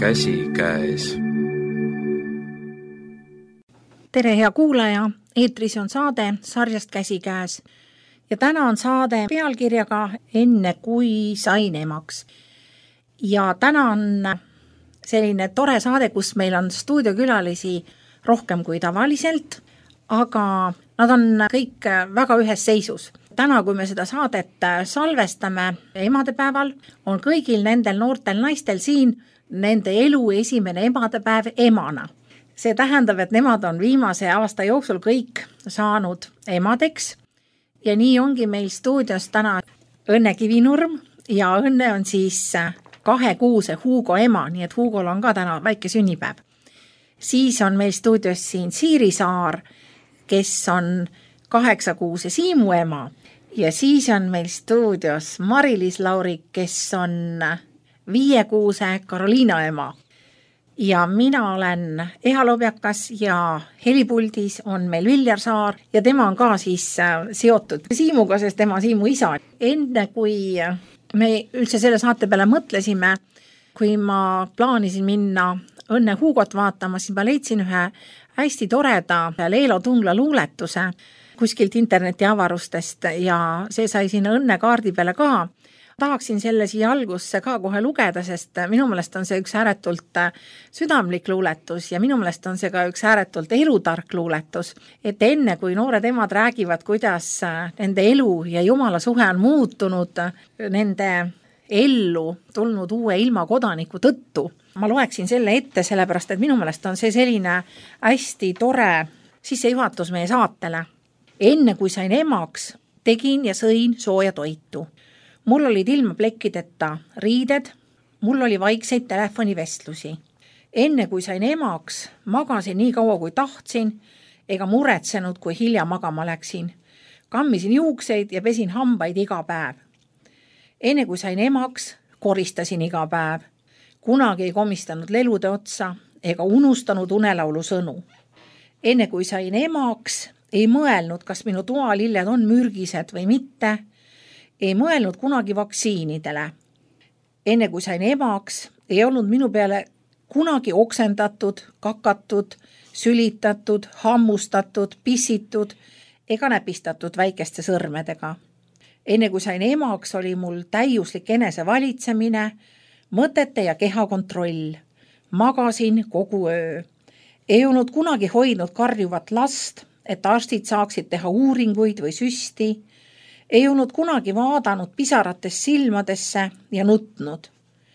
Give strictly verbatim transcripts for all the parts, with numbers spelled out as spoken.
käsikäes. Tere hea kuulaja, eetris on saade sarjast Käsikäes ja täna on saade pealkirjaga Enne kui sain emaks. Ja täna on selline tore saade, kus meil on stuudiokülalisi rohkem kui tavaliselt, aga nad on kõik väga ühes seisus. Täna, kui me seda saadet salvestame emadepäeval, on kõigil nendel noortel naistel siin nende elu esimene emadepäev emana. See tähendab, et nemad on viimase aasta jooksul kõik saanud emadeks ja nii ongi meil stuudios täna Õnne Kivinurm ja Õnne on siis kahe kuuse Hugo ema, nii et Hugol on ka täna väike sünnipäev. Siis on meil stuudios siin Siiri Saar, kes on kaheksa kuuse Siimu ema ja siis on meil stuudios Mari-Liis Laurik, kes on viie kuuse Karoliina ema. Ja mina olen Eha Lobjakas ja helipuldis on meil Viljar Saar ja tema on ka siis seotud Siimuga, sest tema Siimu isa. Enne kui me üldse selle saate peale mõtlesime, kui ma plaanisin minna Õnne Hugot vaatama, siis ma leidsin ühe hästi toreda Leelo Tungla luuletuse kuskilt interneti avarustest ja see sai sinna Õnne kaardi peale ka. Tahaksin selle siia algusse ka kohe lugeda, sest minu meelest on see üks ääretult südamlik luuletus ja minu meelest on see ka üks ääretult elutark luuletus. Et enne kui noored emad räägivad, kuidas nende elu ja Jumala suhe on muutunud nende ellu tulnud uue ilma kodaniku tõttu, ma loeksin selle ette, sellepärast, et minu meelest on see selline hästi tore sissejuhatus meie saatele. Enne kui sain emaks, tegin ja sõin sooja toitu. Mul olid ilma plekkideta riided, mul oli vaikseid telefonivestlusi. Enne kui sain emaks, magasin nii kaua kui tahtsin, ega muretsenud, kui hilja magama läksin. Kammisin juukseid ja pesin hambaid iga päev. Enne kui sain emaks, koristasin iga päev. Kunagi ei komistanud lelude otsa ega unustanud unelaulu sõnu. Enne kui sain emaks, ei mõelnud, kas minu toalilled on mürgised või mitte, ei mõelnud kunagi vaktsiinidele. Enne kui sain emaks, ei olnud minu peale kunagi oksendatud, kakatud, sülitatud, hammustatud, pissitud ega näpistatud väikeste sõrmedega. Enne kui sain emaks, oli mul täiuslik enesevalitsemine, mõtete ja keha kontroll. Magasin kogu öö. Ei olnud kunagi hoidnud karjuvat last, et arstid saaksid teha uuringuid või süsti. Ei olnud kunagi vaadanud pisarates silmadesse ja nutnud.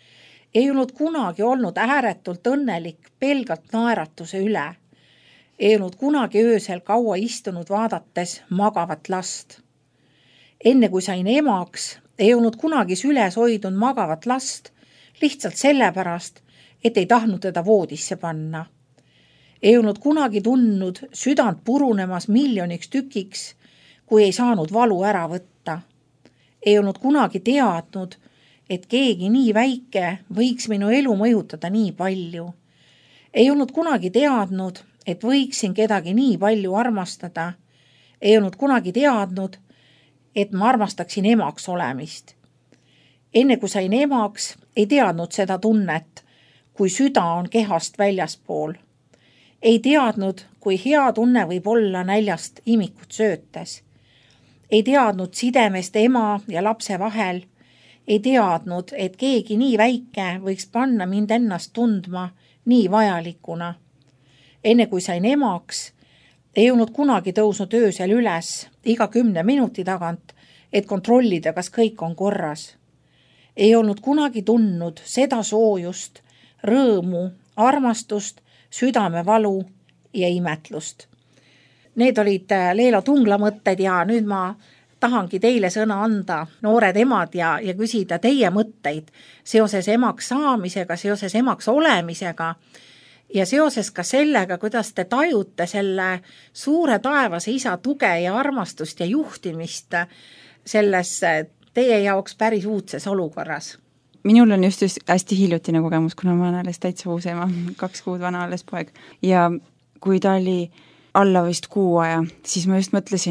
Ei olnud kunagi olnud ääretult õnnelik pelgalt naeratuse üle. Ei olnud kunagi öösel kaua istunud vaadates magavat last. Enne kui sain emaks, ei olnud kunagi süles hoidnud magavat last, lihtsalt sellepärast, et ei tahtnud teda voodisse panna. Ei olnud kunagi tundnud südant purunemas miljoniks tükiks, kui ei saanud valu ära võtta. Ei olnud kunagi teadnud, et keegi nii väike võiks minu elu mõjutada nii palju. Ei olnud kunagi teadnud, et võiksin kedagi nii palju armastada. Ei olnud kunagi teadnud, et ma armastaksin emaks olemist. Enne kui sain emaks, ei teadnud seda tunnet, kui süda on kehast väljaspool. Ei teadnud, kui hea tunne võib olla näljast imikut söötes. Ei teadnud sidemest ema ja lapse vahel. Ei teadnud, et keegi nii väike võiks panna mind ennast tundma nii vajalikuna. Enne kui sain emaks, ei olnud kunagi tõusnud öösel üles iga kümne minuti tagant, et kontrollida, kas kõik on korras. Ei olnud kunagi tundnud seda soojust, rõõmu, armastust, südamevalu ja imetlust. Need olid Leelo Tungla mõtted ja nüüd ma tahangi teile sõna anda, noored emad, ja, ja küsida teie mõtteid seoses emaks saamisega, seoses emaks olemisega ja seoses ka sellega, kuidas te tajute selle suure taevase isa tuge ja armastust ja juhtimist selles teie jaoks päris uudses olukorras. Minul on just, just hästi hiljutine kogemus, kuna ma olen alles täitsa uus ema, kaks kuud vana alles poeg. Ja kui ta oli alla vist kuu aja, siis ma just mõtlesin,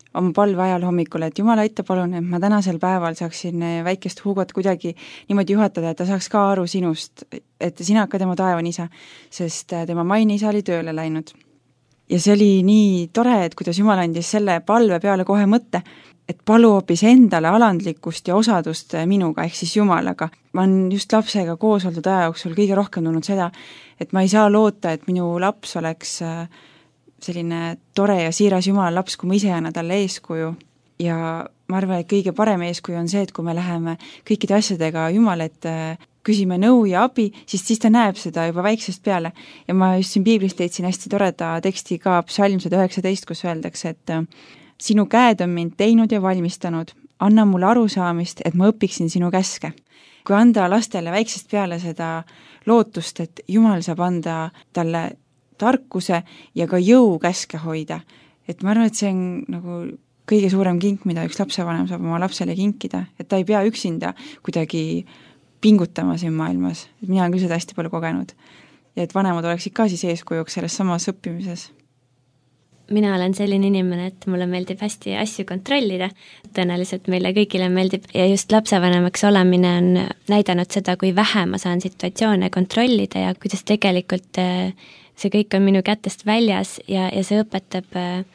oma palve ajal hommikul, et Jumal, aita palun, et ma tänasel päeval saaksin väikest Hugot kuidagi niimoodi juhatada, et ta saaks ka aru sinust, et sina ka tema taevani isa, sest tema maine isa oli tööle läinud. Ja see oli nii tore, et kuidas Jumal andis selle palve peale kohe mõtte, et palu hoopis endale alandlikkust ja osadust minuga, ehk siis Jumalaga. Ma olen just lapsega koos oldud aja jooksul kõige rohkem tulnud seda, et ma ei saa loota, et minu laps oleks selline tore ja siiras Jumala laps, kui ma ise annan talle eeskuju. Ja ma arvan, et kõige parem eeskuju on see, et kui me läheme kõikide asjadega Jumal, et küsime nõu ja abi, siis, siis ta näeb seda juba väiksest peale. Ja ma just siin Piiblist leidsin hästi toreda teksti ka Psalm sada üheksateist, kus öeldakse, et sinu käed on mind teinud ja valmistanud, anna mulle arusaamist, et ma õpiksin sinu käske. Kui anda lastele väiksest peale seda lootust, et Jumal saab anda talle tarkuse ja ka jõu käske hoida. Et ma arvan, et see on nagu kõige suurem kink, mida üks lapsevanem saab oma lapsele kinkida, et ta ei pea üksinda kuidagi pingutama siin maailmas. Mina olen küll seda hästi palju kogenud. Ja et vanemad oleksid ka siis eeskujuks selles samas õppimises. Mina olen selline inimene, et mulle meeldib hästi asju kontrollida. Tõenäoliselt meile kõigile meeldib ja just lapsevanemaks olemine on näidanud seda, kui vähe ma saan situatsioone kontrollida ja kuidas tegelikult see kõik on minu kätest väljas ja, ja see õpetab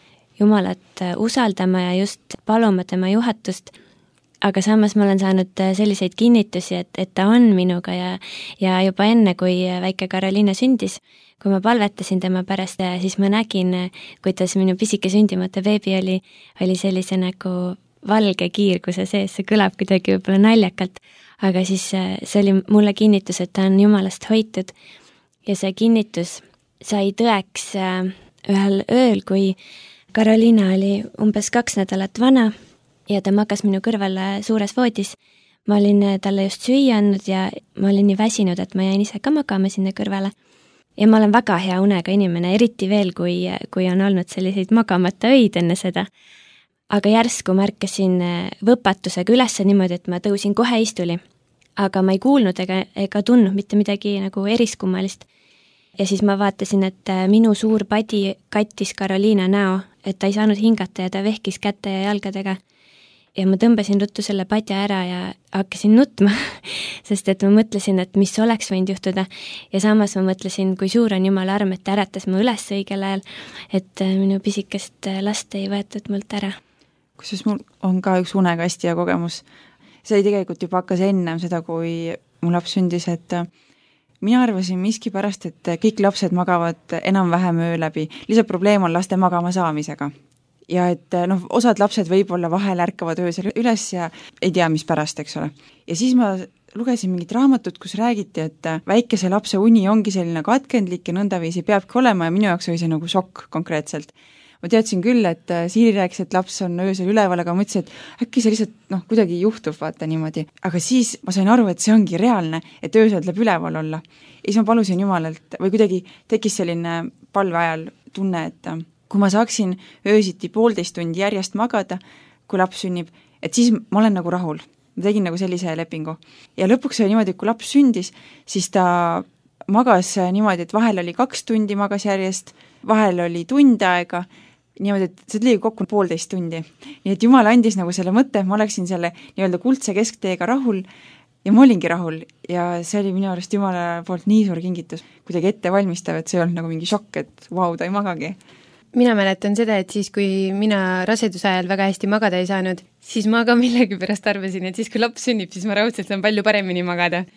Jumalat usaldama ja just paluma tema juhatust. Aga samas ma olen saanud selliseid kinnitusi, et, et ta on minuga ja, ja juba enne, kui väike Karoliina sündis, kui ma palvetasin tema pärast, siis ma nägin, kuidas minu pisike sündimata beebi oli, oli sellise nagu valge kiirguse sees, see kõlab kuidagi võib-olla naljakalt, aga siis see oli mulle kinnitus, et ta on Jumalast hoitud ja see kinnitus sai tõeks ühel ööl, kui Karoliina oli umbes kaks nädalat vana ja ta magas minu kõrval suures voodis. Ma olin talle just süüa andnud ja ma olin nii väsinud, et ma jäin ise ka magama sinna kõrvale. Ja ma olen väga hea unega inimene, eriti veel, kui, kui on olnud selliseid magamata öid enne seda. Aga järsku märkasin võpatusega üles niimoodi, et ma tõusin kohe istuli. Aga ma ei kuulnud ega, ega tundnud mitte midagi nagu eriskummalist. Ja siis ma vaatasin, et minu suur padi kattis Karoliina näo, et ta ei saanud hingata ja ta vehkis käte ja jalgadega. Ja ma tõmbasin ruttu selle padja ära ja hakkasin nutma, sest et ma mõtlesin, et mis oleks võinud juhtuda. Ja samas ma mõtlesin, kui suur on Jumala arm, et ta äratas ma üles õigel ajal, et minu pisikest last ei võetud mult ära. Kusjuures mul on ka üks unega hästi hea kogemus. See oli tegelikult juba hakkas ennem seda, kui mu laps sündis, et mina arvasin miski pärast, et kõik lapsed magavad enam-vähem öö läbi. Lihtsalt probleem on laste magama saamisega. Ja et noh, osad lapsed võib-olla vahel ärkavad öösel üles ja ei tea, mis pärast, eks ole. Ja siis ma lugesin mingit raamatut, kus räägiti, et väikese lapse uni ongi selline katkendlik ja nõndaviisi peabki olema ja minu jaoks oli see nagu šokk konkreetselt. Ma teadsin küll, et Siiri rääkis, et laps on öösel üleval, aga ma mõtlesin, et äkki see lihtsalt noh, kuidagi juhtub, vaata niimoodi. Aga siis ma sain aru, et see ongi reaalne, et öösel tuleb üleval olla. Ja siis ma palusin Jumalalt või kuidagi tekkis selline palve ajal tunne, et kui ma saaksin öösiti poolteist tundi järjest magada, kui laps sünnib, et siis ma olen nagu rahul. Ma tegin nagu sellise lepingu. Ja lõpuks oli niimoodi, et kui laps sündis, siis ta magas niimoodi, et vahel oli kaks tundi magas järjest, vahel oli tund aega, niimoodi, et see tuli kokku poolteist tundi. Nii et Jumal andis nagu selle mõtte, ma oleksin selle nii-öelda kuldse keskteega rahul ja ma olingi rahul ja see oli minu arust Jumala poolt nii suur kingitus. Kuidagi ette valmistav, et see ei olnud nagu mingi šokk, et vau, ta ei magagi. Mina mäletan seda, et siis, kui mina raseduse ajal väga hästi magada ei saanud, siis ma ka millegi pärast arvasin, et siis, kui laps sünnib, siis ma raudselt saan palju paremini magada.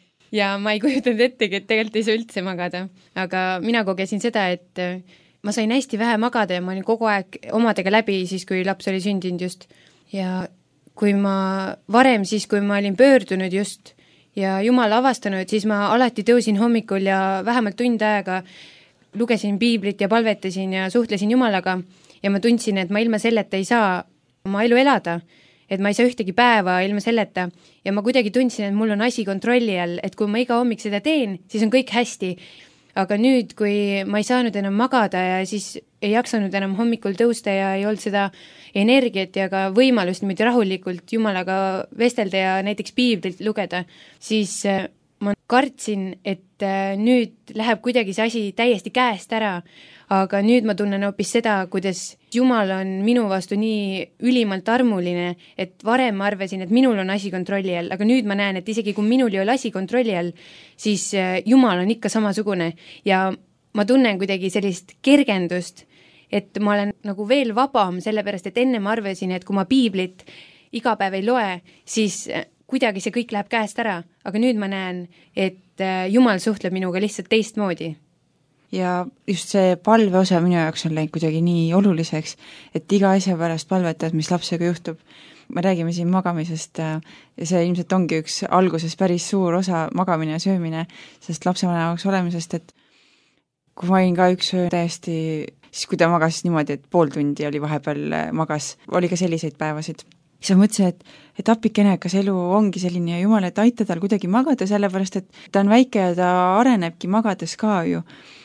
Ja ma ei kujutanud ettegi, et tegelikult ei saa üldse magada. Aga mina kogesin seda, et ma sain hästi vähe magada ja ma olin kogu aeg omadega läbi siis, kui laps oli sündinud just. Ja kui ma varem siis, kui ma olin pöördunud just ja Jumal avastanud, siis ma alati tõusin hommikul ja vähemalt tund aega lugesin piiblit ja palvetasin ja suhtlesin Jumalaga ja ma tundsin, et ma ilma selleta ei saa oma elu elada, et ma ei saa ühtegi päeva ilma selleta ja ma kuidagi tundsin, et mul on asi kontrolli all, et kui ma iga hommik seda teen, siis on kõik hästi. Aga nüüd, kui ma ei saanud enam magada ja siis ei jaksanud enam hommikul tõusta ja ei olnud seda energiat ja ka võimalust niimoodi rahulikult Jumalaga vestelda ja näiteks piiblit lugeda, siis ma kartsin, et nüüd läheb kuidagi see asi täiesti käest ära, aga nüüd ma tunnen hoopis seda, kuidas Jumal on minu vastu nii ülimalt armuline, et varem ma arvasin, et minul on asi kontrolli all, aga nüüd ma näen, et isegi kui minul ei ole asi kontrolli all, siis Jumal on ikka samasugune ja ma tunnen kuidagi sellist kergendust, et ma olen nagu veel vabam, sellepärast et enne ma arvasin, et kui ma piiblit iga päev ei loe, siis kuidagi see kõik läheb käest ära, aga nüüd ma näen, et Jumal suhtleb minuga lihtsalt teistmoodi. Ja just see palve osa minu jaoks on läinud kuidagi nii oluliseks, et iga asja pärast palvetad, mis lapsega juhtub. Me räägime siin magamisest ja see ilmselt ongi üks alguses päris suur osa magamine ja söömine, sest lapsevanemaks olemisest, et kui ma olin ka üks öö täiesti, siis kui ta magas niimoodi, et pool tundi oli vahepeal magas, oli ka selliseid päevasid. Siis ma mõtlesin, et, et apikene, kas elu ongi selline ja Jumal, et aita tal kuidagi magada, sellepärast et ta on väike ja ta arenebki magades ka ju.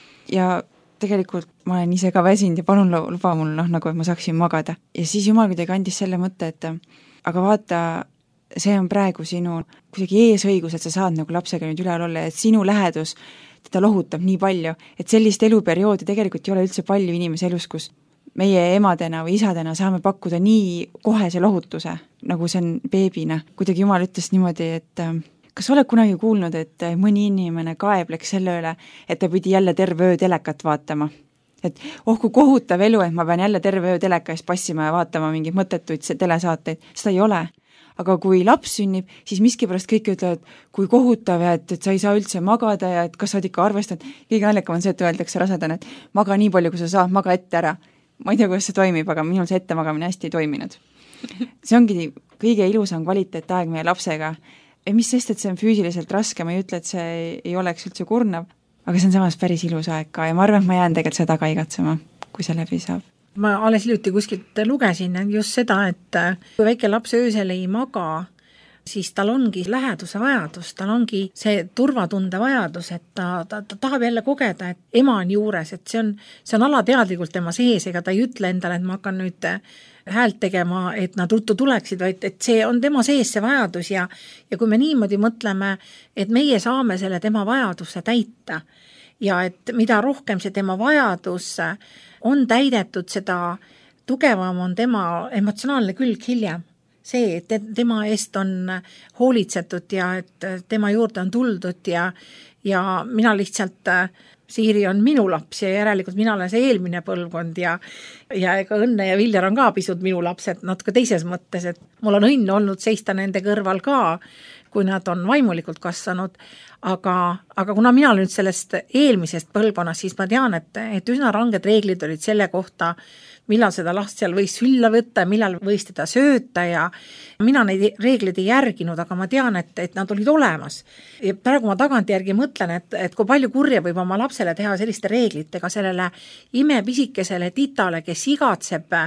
Ja tegelikult ma olen ise ka väsinud ja palun luba mul, noh, nagu et ma saaksin magada. Ja siis Jumal kuidagi andis selle mõtte, et aga vaata, see on praegu sinu kuidagi eesõigus, et sa saad nagu lapsega nüüd üleval olla, et sinu lähedus teda lohutab nii palju, et sellist eluperioodi tegelikult ei ole üldse palju inimese elus, kus meie emadena või isadena saame pakkuda nii kohese lohutuse, nagu see on beebina. Kuidagi Jumal ütles niimoodi, et kas oled kunagi kuulnud, et mõni inimene kaebleks selle üle, et ta pidi jälle terve öö telekat vaatama. Et oh, kui kohutav elu, et ma pean jälle terve öö teleka eest passima ja vaatama mingeid mõttetuid telesaateid, seda ei ole. Aga kui laps sünnib, siis miskipärast kõik ütlevad, kui kohutav ja et, et sa ei saa üldse magada ja et kas sa oled ikka arvestanud. Kõige naljakam on see, et öeldakse rasedana, et maga nii palju, kui sa saad, maga ette ära. Ma ei tea, kuidas see toimib, aga minul see ettemagamine hästi ei toiminud. See ongi kõige ilusam kvaliteetaeg meie lapsega. Ja mis sest, et see on füüsiliselt raske, ma ei ütle, et see ei oleks üldse kurnav, aga see on samas päris ilus aeg ka ja ma arvan, et ma jään tegelikult seda ka igatsema, kui see läbi saab. Ma alles hiljuti kuskilt lugesin just seda, et kui väike laps öösel ei maga, siis tal ongi läheduse vajadus, tal ongi see turvatunde vajadus, et ta, ta, ta tahab jälle kogeda, et ema on juures, et see on, see on alateadlikult tema sees, ega ta ei ütle endale, et ma hakkan nüüd häält tegema, et nad ruttu tuleksid, vaid et see on tema sees see vajadus ja, ja kui me niimoodi mõtleme, et meie saame selle tema vajaduse täita ja et mida rohkem see tema vajadus on täidetud, seda tugevam on tema emotsionaalne külg hiljem. See, et tema eest on hoolitsetud ja et tema juurde on tuldud ja, ja mina lihtsalt, Siiri on minu laps ja järelikult mina olen see eelmine põlvkond ja, ja ega Õnne ja Viljar on ka pisut minu lapsed natuke teises mõttes, et mul on õnn olnud seista nende kõrval ka, kui nad on vaimulikult kasvanud, aga, aga kuna mina olen nüüd sellest eelmisest põlvkonnast, siis ma tean, et, et üsna ranged reeglid olid selle kohta, millal seda last seal võis sülla võtta, millal võis teda sööta ja mina neid reegleid ei järginud, aga ma tean, et, et nad olid olemas. Ja praegu ma tagantjärgi mõtlen, et, et kui palju kurja võib oma lapsele teha selliste reeglitega, sellele imepisikesele titale, kes igatseb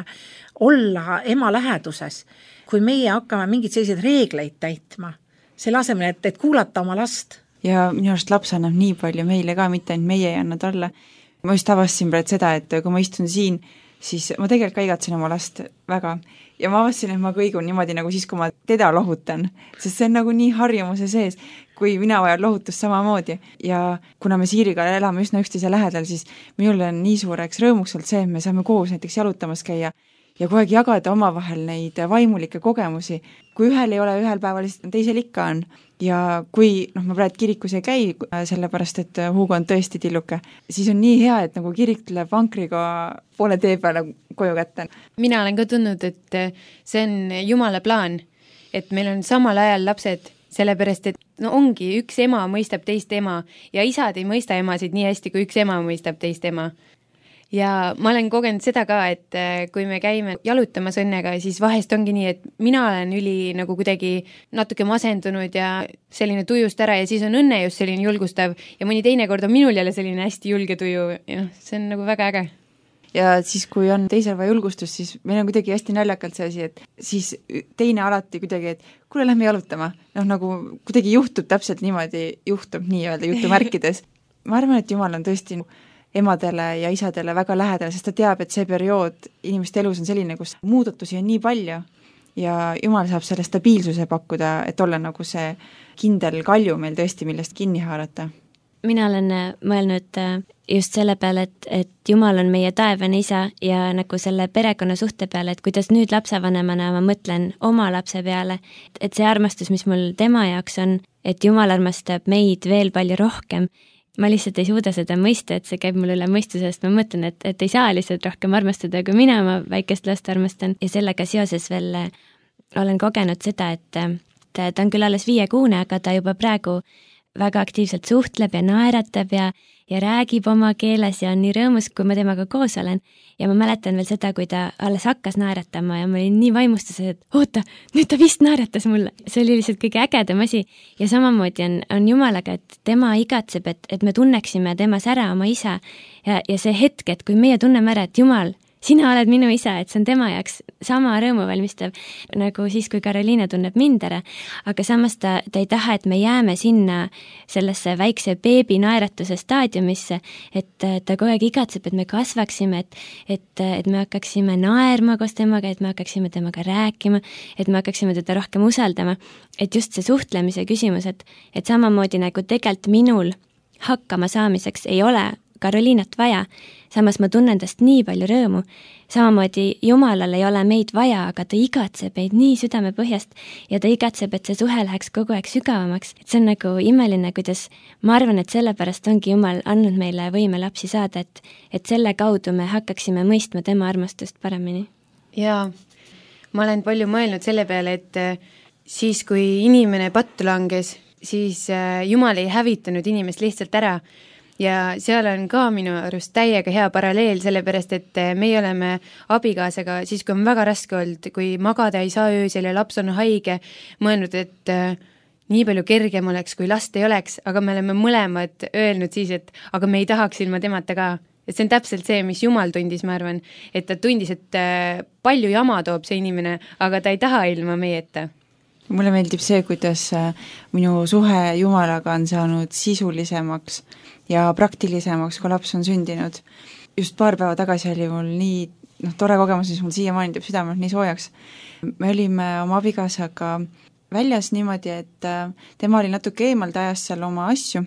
olla ema läheduses, kui meie hakkame mingeid selliseid reegleid täitma, selle asemel, et, et kuulata oma last. Ja minu arust laps annab nii palju meile ka, mitte ainult meie ei anna talle. Ma just avastasin praegu seda, et kui ma istun siin, siis ma tegelikult ka igatsen oma last väga. Ja ma avastasin, et ma kõigun niimoodi nagu siis, kui ma teda lohutan, sest see on nagu nii harjumuse sees, kui mina vajan lohutust samamoodi. Ja kuna me Siiriga elame üsna üksteise lähedal, siis minul on nii suureks rõõmuks olnud see, et me saame koos näiteks jalutamas käia ja kogu aeg jagada omavahel neid vaimulikke kogemusi. Kui ühel ei ole ühel päeval, siis teisel ikka on. Ja kui, noh, ma praegu kirikus ei käi, sellepärast, et Hugo on tõesti tilluke, siis on nii hea, et nagu kirik tuleb vankriga poole tee peale koju kätte. Mina olen ka tundnud, et see on Jumala plaan, et meil on samal ajal lapsed, sellepärast, et no ongi, üks ema mõistab teist ema ja isad ei mõista emasid nii hästi, kui üks ema mõistab teist ema. Ja ma olen kogenud seda ka, et kui me käime jalutamas Õnnega, siis vahest ongi nii, et mina olen üli nagu kuidagi natuke masendunud ja selline tujust ära ja siis on Õnne just selline julgustav ja mõni teine kord on minul jälle selline hästi julge tuju ja noh, see on nagu väga äge. Ja siis, kui on teisel vaja julgustust, siis meil on kuidagi hästi naljakalt see asi, et siis teine alati kuidagi, et kuule, lähme jalutama. Noh, nagu kuidagi juhtub täpselt niimoodi, juhtub nii-öelda jutumärkides. Ma arvan, et Jumal on tõesti emadele ja isadele väga lähedale, sest ta teab, et see periood inimeste elus on selline, kus muudatusi on nii palju ja Jumal saab selle stabiilsuse pakkuda, et olla nagu see kindel kalju meil tõesti, millest kinni haarata. Mina olen mõelnud just selle peale, et, et Jumal on meie taevane isa ja nagu selle perekonna suhte peale, et kuidas nüüd lapsevanemana ma mõtlen oma lapse peale, et see armastus, mis mul tema jaoks on, et Jumal armastab meid veel palju rohkem. Ma lihtsalt ei suuda seda mõista, et see käib mul üle mõistusest, ma mõtlen, et, et ei saa lihtsalt rohkem armastada, kui mina oma väikest last armastan ja sellega seoses veel olen kogenud seda, et ta, ta on küll alles viiekuune, aga ta juba praegu väga aktiivselt suhtleb ja naeratab ja, ja räägib oma keeles ja on nii rõõmus, kui ma temaga koos olen. Ja ma mäletan veel seda, kui ta alles hakkas naeratama ja ma olin nii vaimustuses, et oota, nüüd ta vist naeratas mulle. See oli lihtsalt kõige ägedam asi. Ja samamoodi on, on Jumalaga, et tema igatseb, et, et me tunneksime temas ära oma isa ja, ja see hetk, et kui meie tunneme ära, et Jumal, sina oled minu isa, et see on tema jaoks sama rõõmu valmistav, nagu siis, kui Karoliina tunneb mind ära, aga samas ta, ta ei taha, et me jääme sinna sellesse väikse beebi naeratuse staadiumisse, et ta kogu aeg igatseb, et me kasvaksime, et, et, et me hakkaksime naerma koos temaga, et me hakkaksime temaga rääkima, et me hakkaksime teda rohkem usaldama, et just see suhtlemise küsimus, et, et samamoodi nagu tegelikult minul hakkama saamiseks ei ole Karoliinat vaja, samas ma tunnen tast nii palju rõõmu. Samamoodi Jumalal ei ole meid vaja, aga ta igatseb meid nii südame põhjast ja ta igatseb, et see suhe läheks kogu aeg sügavamaks. Et see on nagu imeline, kuidas ma arvan, et sellepärast ongi Jumal andnud meile võime lapsi saada, et, et selle kaudu me hakkaksime mõistma tema armastust paremini. Jaa, ma olen palju mõelnud selle peale, et siis, kui inimene pattu langes, siis Jumal ei hävitanud inimest lihtsalt ära. Ja seal on ka minu arust täiega hea paralleel, sellepärast, et meie oleme abikaasaga siis, kui on väga raske olnud, kui magada ei saa öösel ja laps on haige, mõelnud, et nii palju kergem oleks, kui last ei oleks, aga me oleme mõlemad öelnud siis, et aga me ei tahaks ilma temata ka. Et see on täpselt see, mis Jumal tundis, ma arvan, et ta tundis, et palju jama toob see inimene, aga ta ei taha ilma meieta. Mulle meeldib see, kuidas minu suhe Jumalaga on saanud sisulisemaks ja praktilisemaks, kui laps on sündinud. Just paar päeva tagasi oli mul nii noh, tore kogemus, mis mul siiamaani teeb südamelt nii soojaks. Me olime oma abikaasaga väljas niimoodi, et tema oli natuke eemal, ta ajas seal oma asju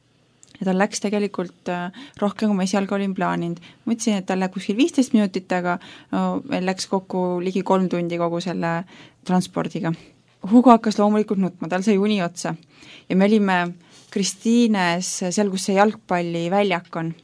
ja tal läks tegelikult rohkem, kui ma esialgu olin plaaninud. Ma mõtlesin, et tal läheb kuskil viisteist minutit, aga no, meil läks kokku ligi kolm tundi kogu selle transpordiga. Hugo hakkas loomulikult nutma, tal sai uni otsa ja me olime Kristiines seal, kus see jalgpalli väljak on.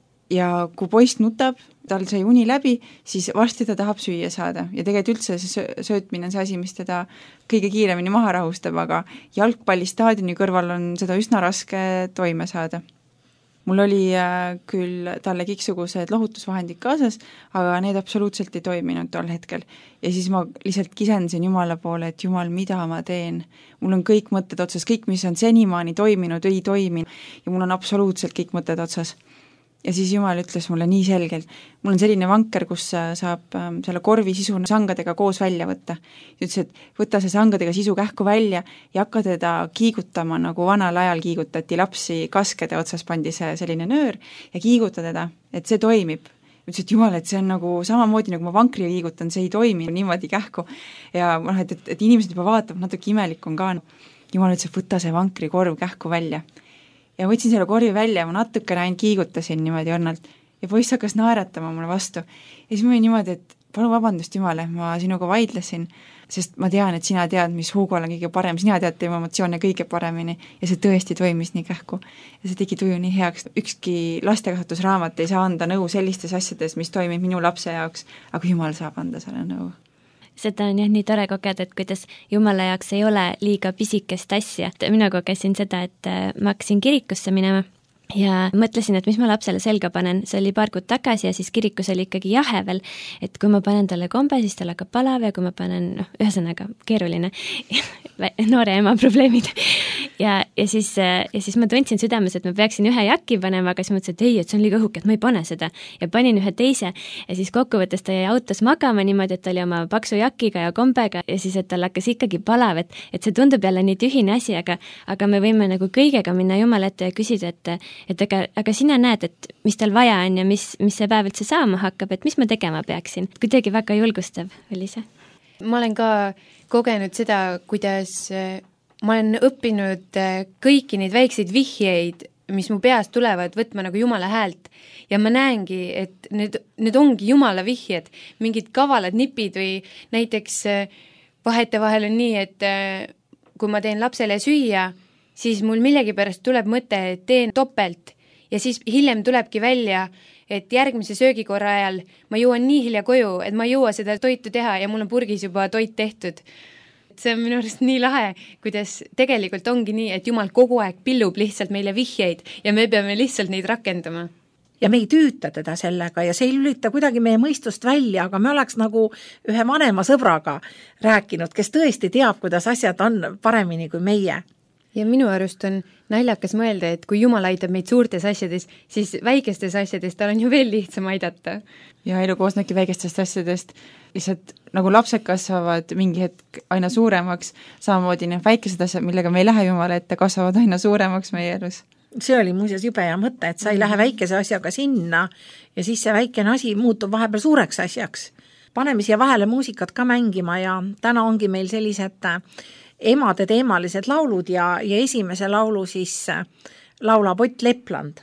Ja kui poist nutab, tal sai uni läbi, siis varsti ta tahab süüa saada ja tegelikult üldse see söötmine on see asi, mis teda kõige kiiremini maha rahustab, aga jalgpallistaadioni kõrval on seda üsna raske toime saada. Mul oli küll talle kiksugused lohutusvahendid kaasas, aga need absoluutselt ei toiminud tol hetkel. Ja siis ma lihtsalt kisendasin Jumala poole, et Jumal, mida ma teen? Mul on kõik mõtted otsas, kõik, mis on senimaani toiminud, ei toimi ja mul on absoluutselt kõik mõtted otsas. Ja siis Jumal ütles mulle nii selgelt, mul on selline vanker, kus saab selle korvi sisu sangadega koos välja võtta. Ja ütles, et võta see sangadega sisu kähku välja ja hakka teda kiigutama, nagu vanal ajal kiigutati lapsi kaskede otsas pandi see selline nöör ja kiiguta teda, et see toimib. Ütles, et Jumal, et see on nagu samamoodi, nagu ma vankri liigutan, see ei toimi niimoodi kähku. Ja et, et, et inimesed juba vaatab, natuke imelik on ka. Jumal ütles, et võta see vankri korv kähku välja. Ja võtsin selle korvi välja ja ma natukene ainult kiigutasin niimoodi õnnalt ja poiss hakkas naeratama mulle vastu. Ja siis ma olin niimoodi, et palun vabandust Jumale, ma sinuga vaidlesin, sest ma tean, et sina tead, mis Hugol on kõige parem, sina tead tema emotsioone kõige paremini ja see tõesti toimis nii kähku. Ja see tegi tuju nii heaks. Ükski lastekasvatusraamat ei saa anda nõu sellistes asjades, mis toimib minu lapse jaoks, aga Jumal saab anda selle nõu. Seda on jah nii tore kogeda, et kuidas Jumala jaoks ei ole liiga pisikest asja. Mina kogesin seda, et ma hakkasin kirikusse minema ja mõtlesin, et mis ma lapsele selga panen. See oli paar kuud tagasi ja siis kirikus oli ikkagi jahe veel, et kui ma panen talle kombe, siis tal hakkab palav ja kui ma panen, noh, ühesõnaga keeruline noore ema probleemid. Ja, ja, siis, ja siis ma tundsin südames, et ma peaksin ühe jakki panema, aga siis mõtlesin, et ei, et see on liiga õhuke, et ma ei pane seda. Ja panin ühe teise ja siis kokkuvõttes ta jäi autos magama niimoodi, et ta oli oma paksu jakiga ja kombega ja siis, et tal hakkas ikkagi palav, et, et see tundub jälle nii tühine asi, aga, aga me võime nagu kõigega minna Jumala ette ja küsida, et, et aga, aga sina näed, et mis tal vaja on ja mis, mis see päev üldse saama hakkab, et mis ma tegema peaksin. Kuidagi väga julgustav oli see. ma olen ka kogenud seda, kuidas ma olen õppinud kõiki neid väikseid vihjeid, mis mu peast tulevad, võtma nagu Jumala häält ja ma näengi, et need, need ongi Jumala vihjed, mingid kavalad nipid või näiteks vahetevahel on nii, et kui ma teen lapsele süüa, siis mul millegipärast tuleb mõte, et teen topelt ja siis hiljem tulebki välja, et järgmise söögikorra ajal ma jõuan nii hilja koju, et ma ei jõua seda toitu teha ja mul on purgis juba toit tehtud. See on minu arust nii lahe, kuidas tegelikult ongi nii, et Jumal kogu aeg pillub lihtsalt meile vihjeid ja me peame lihtsalt neid rakendama. Ja me ei tüüta teda sellega ja see ei lülita kuidagi meie mõistust välja, aga me oleks nagu ühe vanema sõbraga rääkinud, kes tõesti teab, kuidas asjad on paremini kui meie. Ja minu arust on naljakas mõelda, et kui Jumal aitab meid suurtes asjades, siis väikestes asjades tal on ju veel lihtsam aidata. Ja elu koosnebki väikestest asjadest. Lihtsalt nagu lapsed kasvavad mingi hetk aina suuremaks, samamoodi need väikesed asjad, millega me ei lähe Jumala ette, kasvavad aina suuremaks meie elus. See oli muuseas jube ja mõte, et sa ei lähe väikese asjaga sinna ja siis see väikene asi muutub vahepeal suureks asjaks. Paneme siia vahele muusikat ka mängima ja täna ongi meil sellised emade teemalised laulud ja, ja esimese laulu siis laulab Ott Lepland.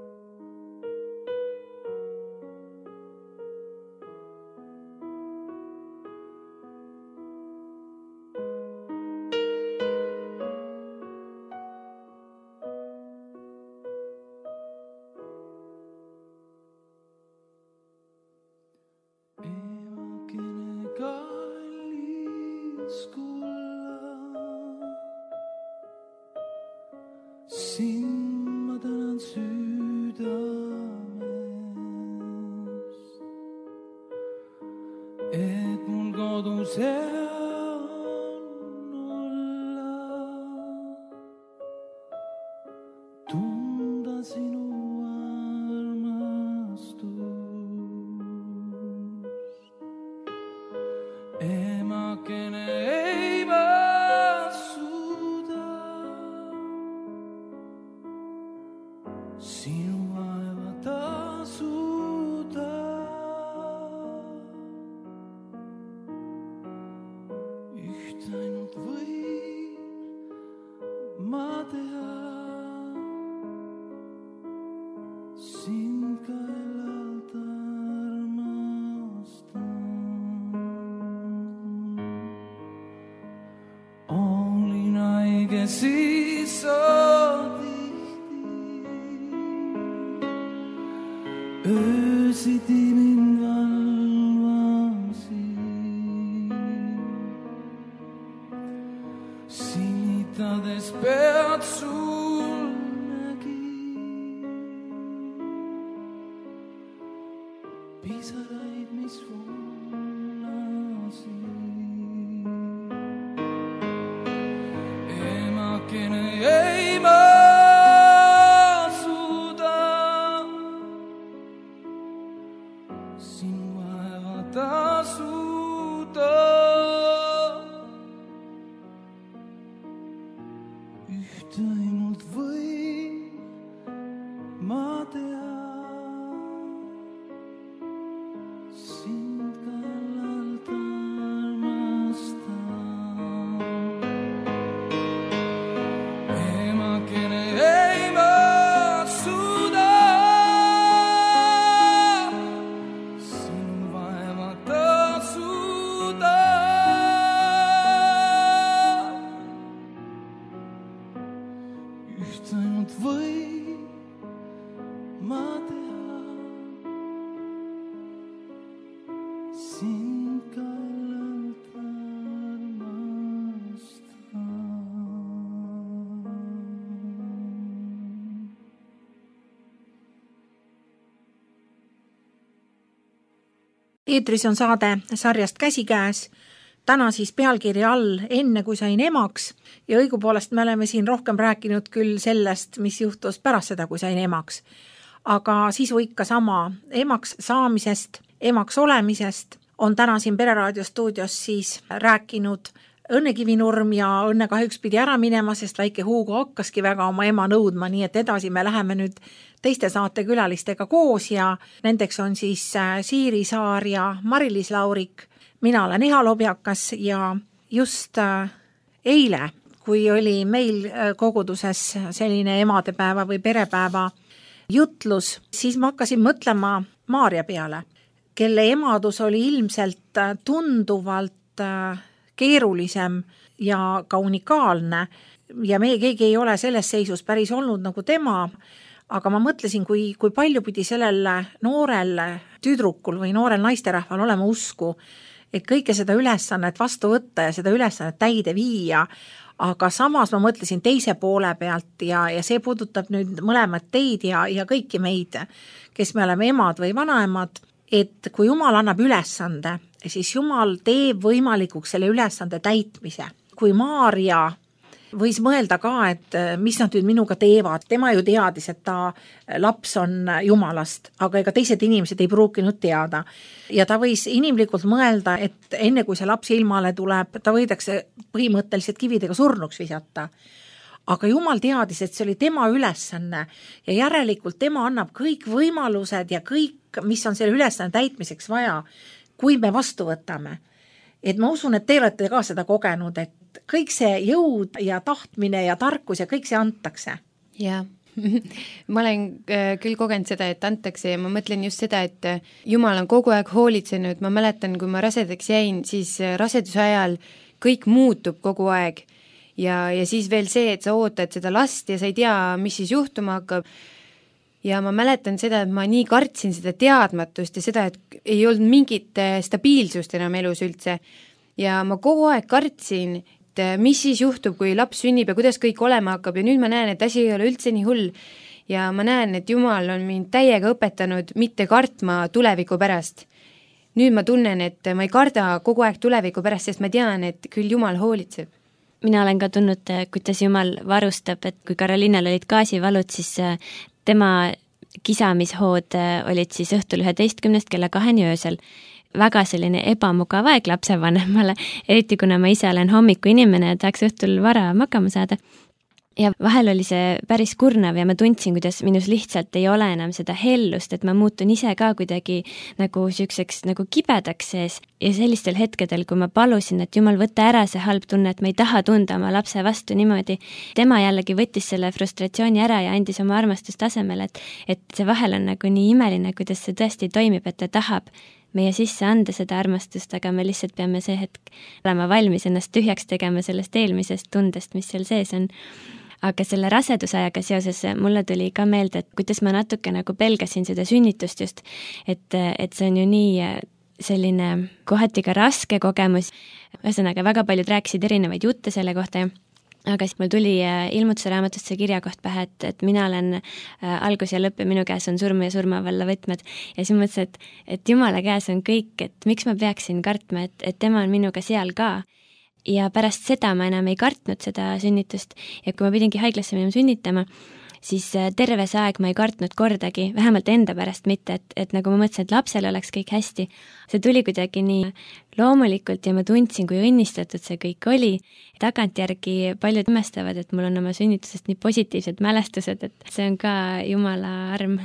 Siis so tihti öösiti mind valvasid, sinitades pead sul nägi pisaraid, mis voolasid. Ei ma suuda sinu vaeva tasuda, ühte ainult võin ma teha, sind kallalt armastan. Eetris on saade sarjast Käsikäes, täna siis pealkirja all Enne kui sain emaks ja õigupoolest me oleme siin rohkem rääkinud küll sellest, mis juhtus pärast seda, kui sain emaks. Aga sisu ikka sama, emaks saamisest, emaks olemisest on täna siin Pereraadio stuudios siis rääkinud Õnne Kivinurm ja Õnne kahjuks pidi ära minema, sest väike Hugo hakkaski väga oma ema nõudma, nii et edasi me läheme nüüd teiste saatekülalistega koos ja nendeks on siis Siiri Saar ja Mari-Liis Laurik. mina olen Iha Lobjakas ja just eile, kui oli meil koguduses selline emadepäeva või perepäeva jutlus, siis ma hakkasin mõtlema Maarja peale, kelle emadus oli ilmselt tunduvalt keerulisem ja ka unikaalne ja meie keegi ei ole selles seisus päris olnud nagu tema, aga ma mõtlesin, kui, kui palju pidi sellel noorel tüdrukul või noorel naisterahval olema usku, et kõike seda ülesannet vastu võtta ja seda ülesannet täide viia, aga samas ma mõtlesin teise poole pealt ja, ja see puudutab nüüd mõlemat teid ja, ja kõiki meid, kes me oleme emad või vanaemad, et kui Jumal annab ülesande, siis Jumal teeb võimalikuks selle ülesande täitmise. Kui Maarja võis mõelda ka, et mis nad nüüd minuga teevad. Tema ju teadis, et ta laps on Jumalast, aga ega teised inimesed ei pruukinud teada. Ja ta võis inimlikult mõelda, et enne kui see laps ilmale tuleb, ta võidakse põhimõtteliselt kividega surnuks visata. Aga Jumal teadis, et see oli tema ülesanne ja järelikult tema annab kõik võimalused ja kõik, mis on selle ülesanne täitmiseks vaja, kui me vastu võtame. Et ma usun, et te olete ka seda kogenud, et kõik see jõud ja tahtmine ja tarkus ja kõik see antakse. Jaa, ma olen küll kogenud seda, et antakse ja ma mõtlen just seda, et Jumal on kogu aeg hoolitsenud. Ma mäletan, kui ma rasedaks jäin, siis raseduse ajal kõik muutub kogu aeg ja, ja siis veel see, et sa ootad seda last ja sa ei tea, mis siis juhtuma hakkab. Ja ma mäletan seda, et ma nii kartsin seda teadmatust ja seda, et ei olnud mingit stabiilsust enam elus üldse. Ja ma kogu aeg kartsin, et mis siis juhtub, kui laps sünnib ja kuidas kõik olema hakkab ja nüüd ma näen, et asi ei ole üldse nii hull. Ja ma näen, et Jumal on mind täiega õpetanud mitte kartma tuleviku pärast. Nüüd ma tunnen, et ma ei karda kogu aeg tuleviku pärast, sest ma tean, et küll Jumal hoolitseb. Mina olen ka tundnud, kuidas Jumal varustab, et kui Karoliinal olid gaasivalud, siis tema kisamishood olid siis õhtul üheteistkümnest kella kaheni öösel. Väga selline ebamugav aeg lapsevanemale, eriti kuna ma ise olen hommiku inimene ja tahaks õhtul vara magama saada. Ja vahel oli see päris kurnav ja ma tundsin, kuidas minus lihtsalt ei ole enam seda hellust, et ma muutun ise ka kuidagi nagu sükseks nagu kibedaks sees. Ja sellistel hetkedel, kui ma palusin, et Jumal võtta ära see halb tunne, et ma ei taha tunda oma lapse vastu niimoodi, tema jällegi võttis selle frustratsiooni ära ja andis oma armastust asemele, et, et see vahel on nagu nii imeline, kuidas see tõesti toimib, et ta tahab meie sisse anda seda armastust, aga me lihtsalt peame see hetk olema valmis ennast tühjaks tegema sellest eelmisest tundest, mis seal sees on. Aga selle rasedusajaga seoses mulle tuli ka meelde, et kuidas ma natuke nagu pelgasin seda sünnitust just, et, et see on ju nii selline kohati ka raske kogemus. Ühesõnaga, väga paljud rääkisid erinevaid jutte selle kohta, aga siis mul tuli ilmutuse raamatust see kirjakoht pähe, et, et mina olen algus ja lõpp ja minu käes on surma ja surmavalla võtmed. Ja siis mõtlesin, et, et Jumala käes on kõik, et miks ma peaksin kartma, et, et tema on minuga seal ka. Ja pärast seda ma enam ei kartnud seda sünnitust ja kui ma pidingi haiglasse minema sünnitama, siis terve see aeg ma ei kartnud kordagi, vähemalt enda pärast mitte, et, et nagu ma mõtlesin, et lapsel oleks kõik hästi. See tuli kuidagi nii loomulikult ja ma tundsin, kui õnnistatud see kõik oli. Tagantjärgi paljud imestavad, et mul on oma sünnitusest nii positiivsed mälestused, et see on ka Jumala arm.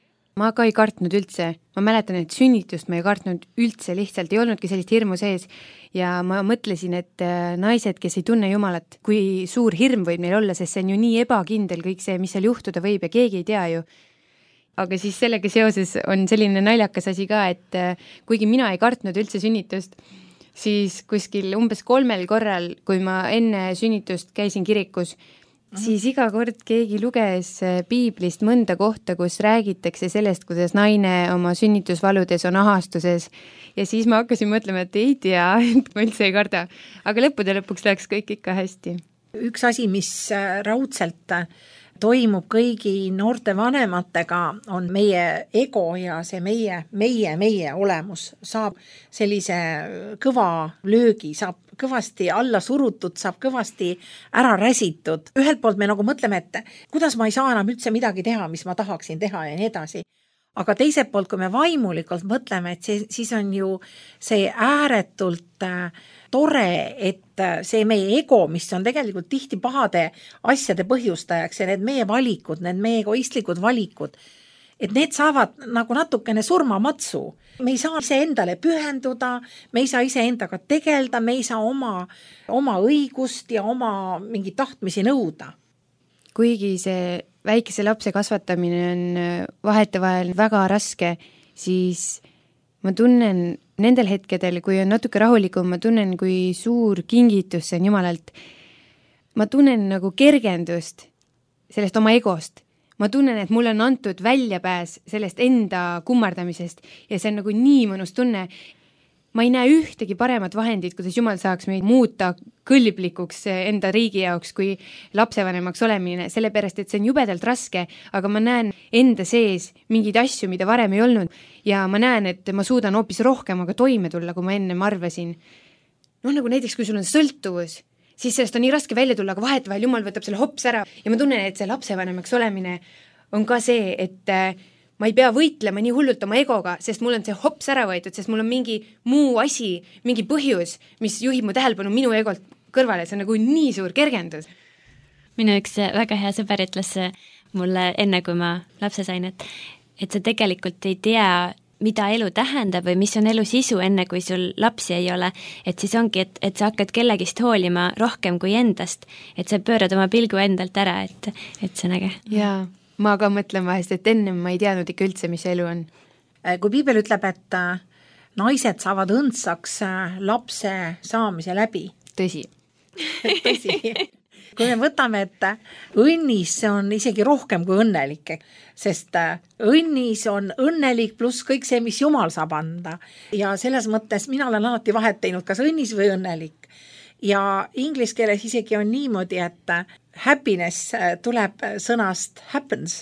Ma ka ei kartnud üldse. Ma mäletan, et sünnitust ma ei kartnud üldse, lihtsalt ei olnudki sellist hirmu sees. Ja ma mõtlesin, et naised, kes ei tunne Jumalat, kui suur hirm võib neil olla, sest see on ju nii ebakindel kõik see, mis seal juhtuda võib ja keegi ei tea ju. Aga siis sellega seoses on selline naljakas asi ka, et kuigi mina ei kartnud üldse sünnitust, siis kuskil umbes kolmel korral, kui ma enne sünnitust käisin kirikus, siis iga kord keegi luges piiblist mõnda kohta, kus räägitakse sellest, kuidas naine oma sünnitusvaludes on ahastuses ja siis ma hakkasin mõtlema, et ei tea, et ma üldse ei karda. Aga lõppude lõpuks läks kõik ikka hästi. Üks asi, mis raudselt toimub kõigi noorte vanematega, on meie ego ja see meie, meie, meie olemus saab sellise kõva löögi, saab kõvasti alla surutud, saab kõvasti ära räsitud. Ühelt poolt me nagu mõtleme, et kuidas ma ei saa enam üldse midagi teha, mis ma tahaksin teha ja nii edasi. Aga teiselt poolt, kui me vaimulikult mõtleme, et see, siis on ju see ääretult tore, et see meie ego, mis on tegelikult tihti pahade asjade põhjustajaks ja need meie valikud, need meie egoistlikud valikud, et need saavad nagu natukene surmamatsu. Me ei saa ise endale pühenduda, me ei saa ise endaga tegelda, me ei saa oma, oma õigust ja oma mingi tahtmisi nõuda. Kuigi see väikese lapse kasvatamine on vahetevahel väga raske, siis ma tunnen nendel hetkedel, kui on natuke rahulikum, ma tunnen, kui suur kingitus see on Jumalalt. Ma tunnen nagu kergendust sellest oma egost. Ma tunnen, et mulle on antud väljapääs sellest enda kummardamisest ja see on nagu nii mõnus tunne. Ma ei näe ühtegi paremat vahendit, kuidas Jumal saaks meid muuta kõlblikuks enda riigi jaoks kui lapsevanemaks olemine, sellepärast, et see on jubedalt raske, aga ma näen enda sees mingeid asju, mida varem ei olnud ja ma näen, et ma suudan hoopis rohkem aga toime tulla, kui ma enne arvasin. No nagu näiteks, kui sul on sõltuvus, siis sellest on nii raske välja tulla, aga vahetevahel Jumal võtab selle hops ära ja ma tunnen, et see lapsevanemaks olemine on ka see, et ma ei pea võitlema nii hullult oma egoga, sest mul on see hops ära võetud, sest mul on mingi muu asi, mingi põhjus, mis juhib mu tähelepanu minu egolt kõrvale, see on nagu nii suur kergendus. Minu üks väga hea sõber ütles mulle enne, kui ma lapse sain, et, et sa tegelikult ei tea, mida elu tähendab või mis on elu sisu enne, kui sul lapsi ei ole, et siis ongi, et, et sa hakkad kellegist hoolima rohkem kui endast, et sa pöörad oma pilgu endalt ära, et, et see on äge. Jaa, ma ka mõtlen vahest, et ennem ma ei teadnud ikka üldse, mis elu on. Kui piibel ütleb, et naised saavad õndsaks lapse saamise läbi. Tõsi. Tõsi. Kui me võtame, et õnnis on isegi rohkem kui õnnelik, sest õnnis on õnnelik pluss kõik see, mis Jumal saab anda. Ja selles mõttes mina olen alati vahet teinud, kas õnnis või õnnelik. Ja inglis keeles isegi on niimoodi, et happiness tuleb sõnast happens.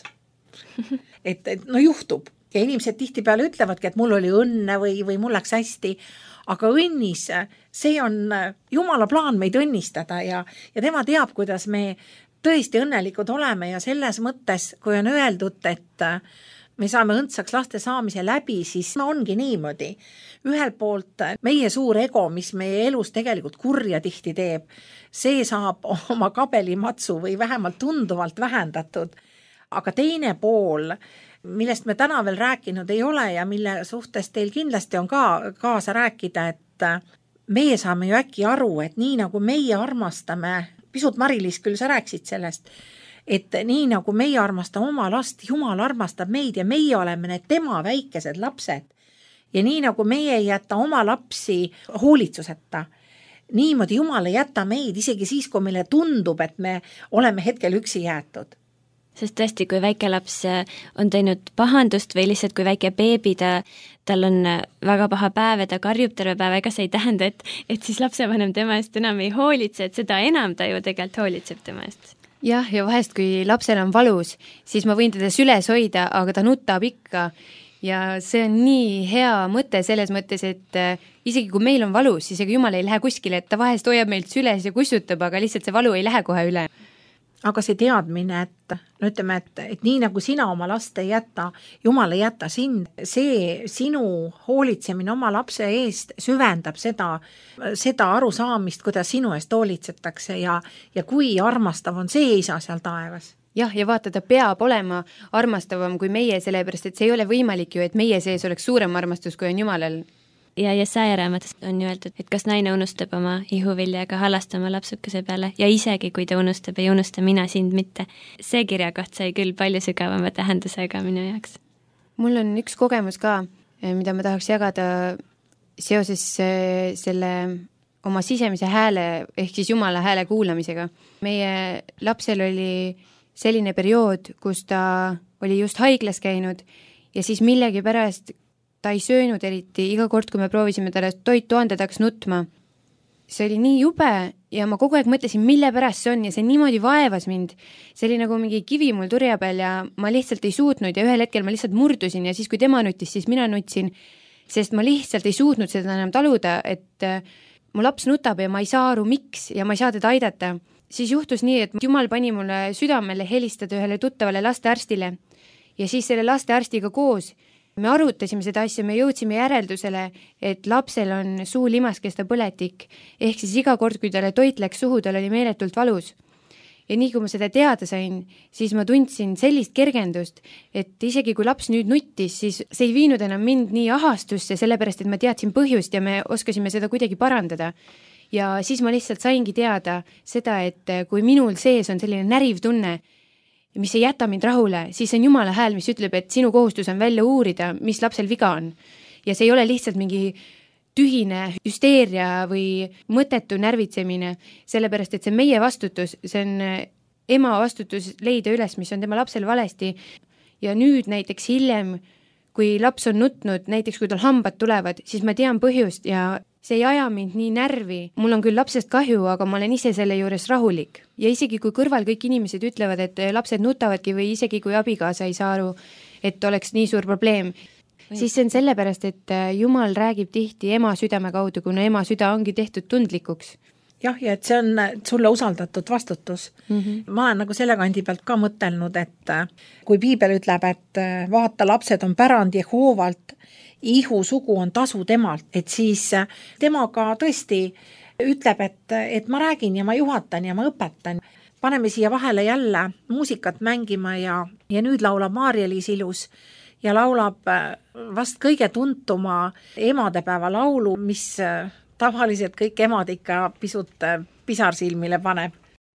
Et, et no juhtub. Ja inimesed tihtipeale ütlevadki, et mul oli õnne või, või mul läks hästi. Aga õnnis, see on Jumala plaan meid õnnistada ja, ja tema teab, kuidas me tõesti õnnelikud oleme ja selles mõttes, kui on öeldud, et me saame õndsaks laste saamise läbi, siis ongi niimoodi. Ühelt poolt meie suur ego, mis meie elus tegelikult kurja tihti teeb, see saab oma kabelimatsu või vähemalt tunduvalt vähendatud. Aga teine pool, millest me täna veel rääkinud ei ole ja mille suhtes teil kindlasti on ka kaasa rääkida, et meie saame ju äkki aru, et nii nagu meie armastame, pisut Mari-Liis küll sa rääksid sellest, et nii nagu meie armastame oma last, Jumal armastab meid ja meie oleme need tema väikesed lapsed. Ja nii nagu meie ei jäta oma lapsi hoolitsuseta, niimoodi Jumal ei jäta meid isegi siis, kui meile tundub, et me oleme hetkel üksi jäetud. Sest tõesti, kui väike laps on teinud pahandust või lihtsalt kui väike beebi, ta, tal on väga paha päev ja ta karjub terve päev, ega see ei tähenda, et, et siis lapsevanem tema eest enam ei hoolitse, et seda enam ta ju tegelikult hoolitseb tema eest. Jah, ja vahest, kui lapsel on valus, siis ma võin teda süles hoida, aga ta nutab ikka. Ja see on nii hea mõte selles mõttes, et isegi kui meil on valus, siis ega Jumal ei lähe kuskile, et ta vahest hoiab meilt süles ja kussutab, aga lihtsalt see valu ei lähe kohe üle. Aga see teadmine, et no ütleme, et, et nii nagu sina oma last ei jäta, Jumal ei jäta sind, see sinu hoolitsemine oma lapse eest süvendab seda, seda arusaamist, kuidas sinu eest hoolitsetakse ja, ja kui armastav on see isa seal taevas. Jah, ja vaata, ta peab olema armastavam kui meie, sellepärast et see ei ole võimalik ju, et meie sees oleks suurem armastus, kui on Jumalal. Ja Jesaja raamatust on ju öeldud, et kas naine unustab oma ihuviljaga halastama lapsukese peale ja isegi kui ta unustab, ei unusta mina sind mitte. See kirjakoht sai küll palju sügavama tähendusega minu jaoks. Mul on üks kogemus ka, mida ma tahaks jagada seoses selle oma sisemise hääle ehk siis Jumala hääle kuulamisega. Meie lapsel oli selline periood, kus ta oli just haiglas käinud ja siis millegi pärast ta ei söönud eriti, iga kord, kui me proovisime talle toitu anda, ta hakkas nutma. See oli nii jube ja ma kogu aeg mõtlesin, mille pärast see on ja see niimoodi vaevas mind. See oli nagu mingi kivi mul turja peal ja ma lihtsalt ei suutnud ja ühel hetkel ma lihtsalt murdusin ja siis, kui tema nutis, siis mina nutsin, sest ma lihtsalt ei suutnud seda enam taluda, et mu laps nutab ja ma ei saa aru, miks ja ma ei saa teda aidata. Siis juhtus nii, et Jumal pani mulle südamele helistada ühele tuttavale lastearstile ja siis selle lastearstiga koos me arutasime seda asja, me jõudsime järeldusele, et lapsel on suulimaskeste põletik, ehk siis iga kord, kui talle toit läks suhu, tal oli meeletult valus. ja nii kui ma seda teada sain, siis ma tundsin sellist kergendust, et isegi kui laps nüüd nuttis, siis see ei viinud enam mind nii ahastusse, sellepärast et ma teadsin põhjust ja me oskasime seda kuidagi parandada. Ja siis ma lihtsalt saingi teada seda, et kui minul sees on selline näriv tunne, mis ei jäta mind rahule, siis on Jumala hääl, mis ütleb, et sinu kohustus on välja uurida, mis lapsel viga on. Ja see ei ole lihtsalt mingi tühine hüsteeria või mõttetu närvitsemine, sellepärast et see on meie vastutus, see on ema vastutus leida üles, mis on tema lapsel valesti. Ja nüüd näiteks hiljem, kui laps on nutnud, näiteks kui tal hambad tulevad, siis ma tean põhjust ja see ei aja mind nii närvi. Mul on küll lapsest kahju, aga ma olen ise selle juures rahulik. Ja isegi kui kõrval kõik inimesed ütlevad, et lapsed nutavadki või isegi kui abikaasa ei saa aru, et oleks nii suur probleem, siis see on sellepärast, et Jumal räägib tihti ema südame kaudu, kuna ema süda ongi tehtud tundlikuks. Jah, ja et see on sulle usaldatud vastutus. Mm -hmm. Ma olen nagu selle kandi pealt ka mõtelnud, et kui piibel ütleb, et vaata, lapsed on pärand Jehoovalt, ihu sugu on tasu temalt, et siis tema ka tõesti ütleb, et, et ma räägin ja ma juhatan ja ma õpetan. Paneme siia vahele jälle muusikat mängima ja, ja nüüd laulab Maarja-Liis Ilus ja laulab vast kõige tuntuma emadepäeva laulu, mis tavaliselt kõik emad ikka pisut pisarsilmile paneb.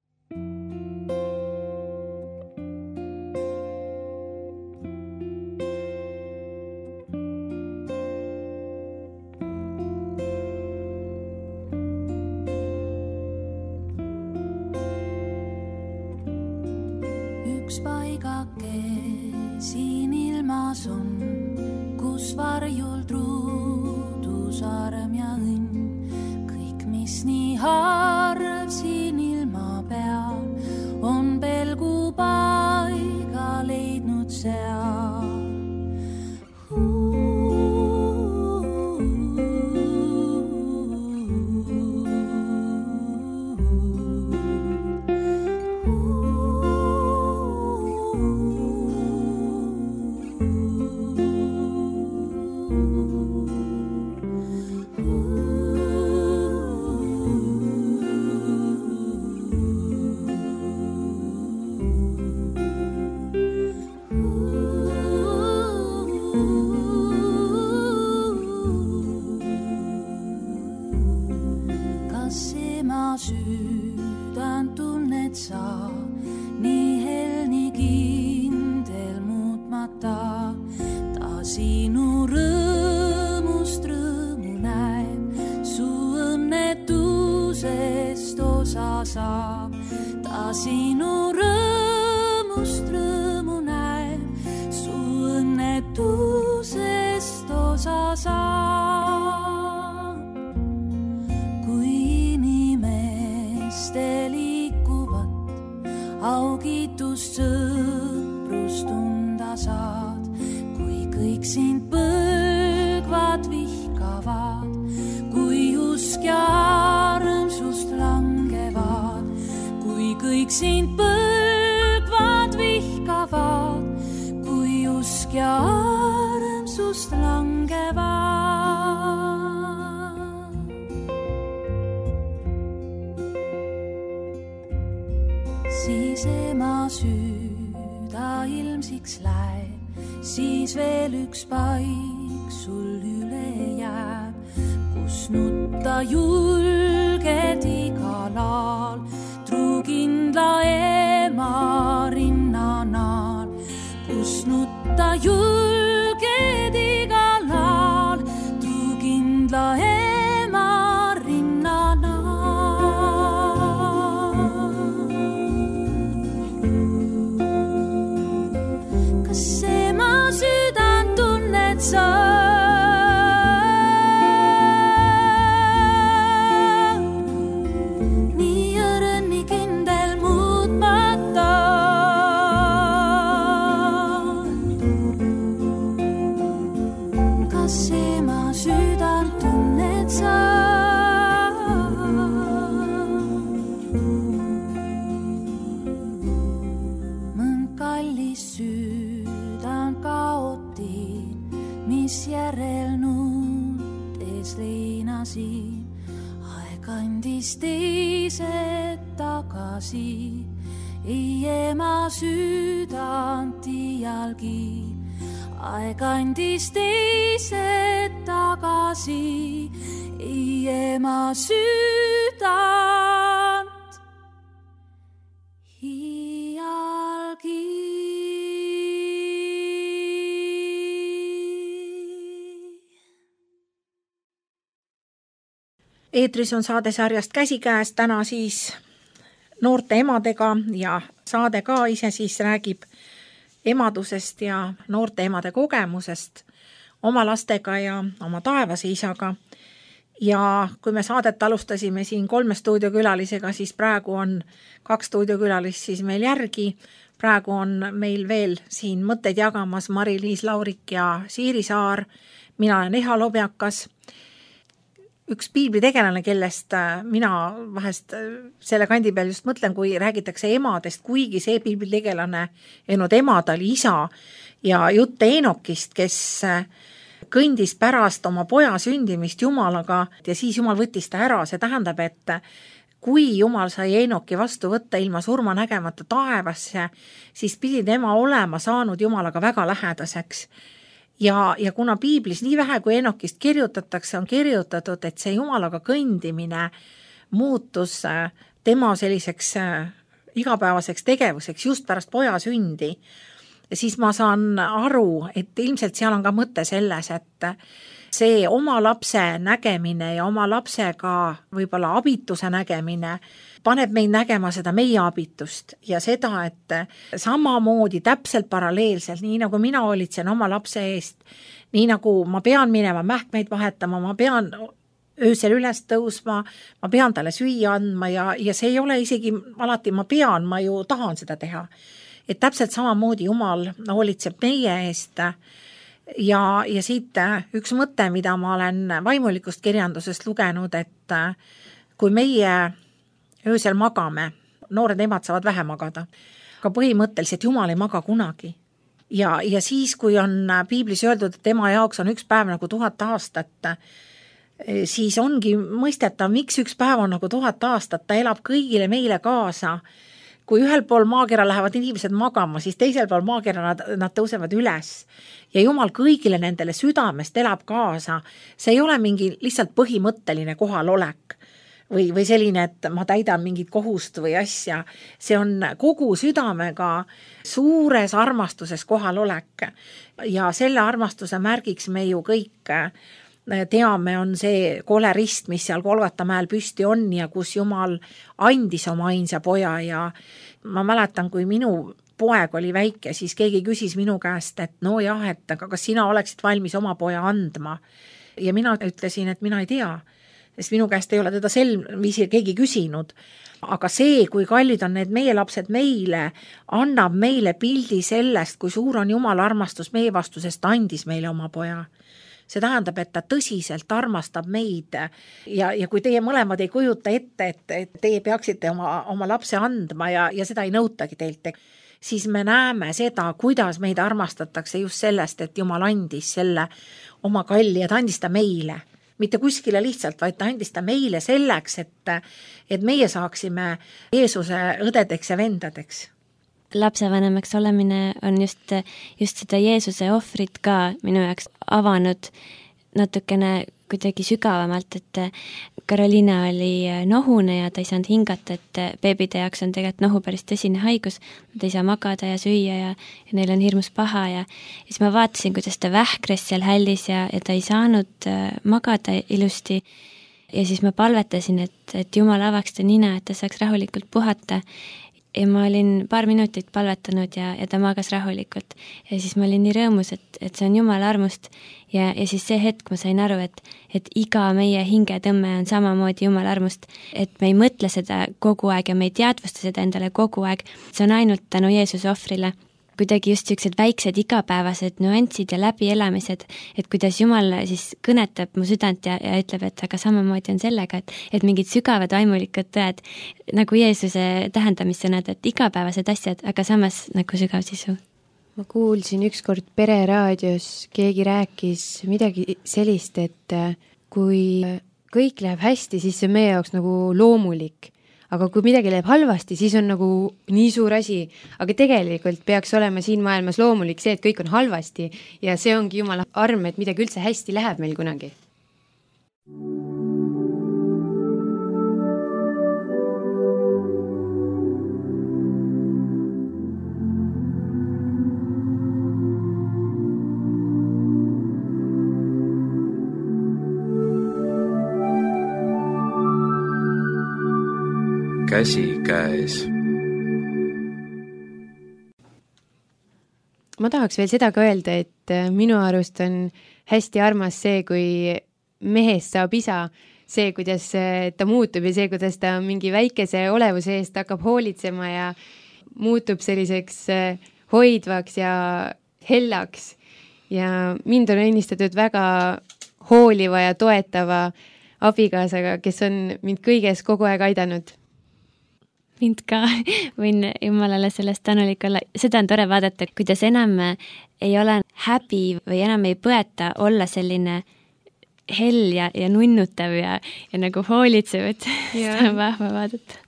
Üks paigake siin ilmas on, kus varjul truudus arm ja õnn. Kõik, mis nii harv siin ilma peal, on pelgu paiga leidnud seal. Südän tunnet sa, nii hel, nii kindel muutmata. Ta sinu rõõmust rõõmu näeb, su õnnetusest osa saab. Ta sinu rõõmust rõõmu näeb, su õnnetusest osa saab. Augitust sõprust tunda saad, kui kõik sind põlgvad vihkavad, kui usk ja armsust langevad, kui kõik sind põlgvad vihkavad, kui usk ja armsust langevad. Siis ema süda ilmsiks läheb, siis veel üks paik sul üle jääb, kus nutta julged igal aal, truukindla ema rinnanaal, kus nutta julged igal aal, truukindla ema rinnanaal. Aeg andis teised tagasi, ei ema süüdant iialgi. Aeg andis teised tagasi, ei ema süüdant iialgi. Eetris on saade sarjast Käsikäes, täna siis noorte emadega ja saade ka ise siis räägib emadusest ja noorte emade kogemusest oma lastega ja oma taevase isaga. Ja kui me saadet alustasime siin kolme stuudiokülalisega, siis praegu on kaks stuudiokülalist siis meil järgi. Praegu on meil veel siin mõtteid jagamas Mari-Liis Laurik ja Siiri Saar. Mina olen Eha Lobjakas. Üks piiblitegelane, kellest mina vahest selle kandi peal just mõtlen, kui räägitakse emadest, kuigi see piiblitegelane ennod emad oli isa ja jutt Eenokist, kes kõndis pärast oma poja sündimist Jumalaga ja siis Jumal võttis ta ära. See tähendab, et kui Jumal sai Eenoki vastu võtta ilma surma nägemata taevasse, siis pidi tema olema saanud Jumalaga väga lähedaseks. Ja, ja kuna piiblis nii vähe kui Eenokist kirjutatakse, on kirjutatud, et see Jumalaga kõndimine muutus tema selliseks igapäevaseks tegevuseks just pärast poja sündi, siis ma saan aru, et ilmselt seal on ka mõte selles, et see oma lapse nägemine ja oma lapsega võib-olla abituse nägemine paneb meid nägema seda meie abitust ja seda, et samamoodi täpselt paralleelselt, nii nagu mina hoolitsen oma lapse eest, nii nagu ma pean minema mähkmeid vahetama, ma pean öösel üles tõusma, ma pean talle süüa andma ja, ja see ei ole isegi alati ma pean, ma ju tahan seda teha. Et täpselt samamoodi Jumal hoolitseb meie eest ja, ja siit üks mõte, mida ma olen vaimulikust kirjandusest lugenud, et kui meie öösel magame, noored emad saavad vähe magada, aga põhimõtteliselt Jumal ei maga kunagi. Ja, ja siis, kui on piiblis öeldud, et ema jaoks on üks päev nagu tuhat aastat, siis ongi mõistetav, miks üks päev on nagu tuhat aastat, ta elab kõigile meile kaasa. Kui ühel pool maakera lähevad inimesed magama, siis teisel pool maakera nad, nad tõusevad üles. Ja Jumal kõigile nendele südamest elab kaasa. See ei ole mingi lihtsalt põhimõtteline kohalolek. Või, või selline, et ma täidan mingit kohust või asja. See on kogu südamega suures armastuses kohalolek. Ja selle armastuse märgiks me ju kõik teame, on see kole rist, mis seal Golgata mäel püsti on ja kus Jumal andis oma ainsa poja. Ja ma mäletan, kui minu poeg oli väike, siis keegi küsis minu käest, et no jah, et aga kas sina oleksid valmis oma poja andma? Ja mina ütlesin, et mina ei tea. Sest minu käest ei ole teda sel viisil keegi küsinud. Aga see, kui kallid on need meie lapsed meile, annab meile pildi sellest, kui suur on Jumala armastus meie vastu, sest ta andis meile oma poja. See tähendab, et ta tõsiselt armastab meid ja, ja kui teie mõlemad ei kujuta ette, et, et teie peaksite oma, oma lapse andma ja, ja seda ei nõutagi teilt, siis me näeme seda, kuidas meid armastatakse just sellest, et Jumal andis selle oma kalli ja ta andis ta meile. Mitte kuskile lihtsalt, vaid ta andis ta meile selleks, et, et meie saaksime Jeesuse õdedeks ja vendadeks. Lapsevanemaks olemine on just, just seda Jeesuse ohvrit ka minu jaoks avanud natukene kuidagi sügavamalt, et Karoliina oli nohune ja ta ei saanud hingata, et beebide jaoks on tegelikult nohu päris tõsine haigus, nad ei saa magada ja süüa ja, ja neil on hirmus paha ja, ja siis ma vaatasin, kuidas ta vähkres seal hällis ja, ja ta ei saanud magada ilusti ja siis ma palvetasin, et, et Jumal avaks ta nina, et ta saaks rahulikult puhata ja ma olin paar minutit palvetanud ja, ja ta magas rahulikult ja siis ma olin nii rõõmus, et, et see on Jumala armust ja, ja siis see hetk ma sain aru, et, et iga meie hingetõmme on samamoodi Jumala armust, et me ei mõtle seda kogu aeg ja me ei teadvusta seda endale kogu aeg, see on ainult tänu Jeesuse ohvrile. Kuidagi just sellised väiksed igapäevased nüansid ja läbielamised, et kuidas Jumal siis kõnetab mu südant ja, ja ütleb, et aga samamoodi on sellega, et, et mingid sügavad vaimulikud tõed nagu Jeesuse tähendamissõnad, et igapäevased asjad, aga samas nagu sügav sisu. Ma kuulsin ükskord pereraadios, keegi rääkis midagi sellist, et kui kõik läheb hästi, siis see on meie jaoks nagu loomulik. aga kui midagi läheb halvasti, siis on nagu nii suur asi, aga tegelikult peaks olema siin maailmas loomulik see, et kõik on halvasti ja see ongi Jumala arm, et midagi üldse hästi läheb meil kunagi. Käsi käes. Ma tahaks veel seda ka öelda, et minu arust on hästi armas see, kui mehest saab isa, see, kuidas ta muutub ja see, kuidas ta mingi väikese olevuse eest hakkab hoolitsema ja muutub selliseks hoidvaks ja hellaks. Ja mind on õnnistatud väga hooliva ja toetava abikaasaga, kes on mind kõiges kogu aeg aidanud. Mind ka võin Jumalale sellest tänulik olla. Seda on tore vaadata, kuidas enam ei ole häbi või enam ei põeta olla selline hell ja, ja nunnutav ja, ja nagu hoolitsev, et seda on vahva vaadata.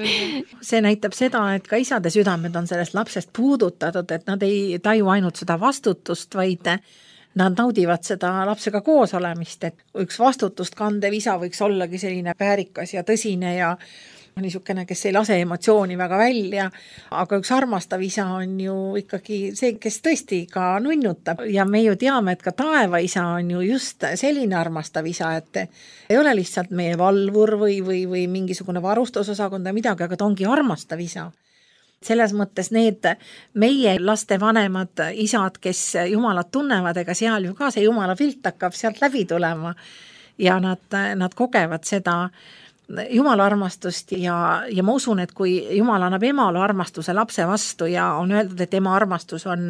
See näitab seda, et ka isade südamed on sellest lapsest puudutatud, et nad ei taju ainult seda vastutust, vaid nad naudivad seda lapsega koos olemist, et üks vastutust kandev isa võiks ollagi selline väärikas ja tõsine ja niisugune, kes ei lase emotsiooni väga välja, aga üks armastav isa on ju ikkagi see, kes tõesti ka nunnutab ja me ju teame, et ka taeva isa on ju just selline armastav isa, et ei ole lihtsalt meie valvur või, või, või mingisugune varustusosakond või midagi, aga ta ongi armastav isa. Selles mõttes need meie laste vanemad isad, kes Jumalat tunnevad, ega seal ju ka see Jumala pilt hakkab sealt läbi tulema ja nad, nad kogevad seda Jumala armastust ja, ja ma usun, et kui Jumal annab emale armastuse lapse vastu ja on öeldud, et ema armastus on,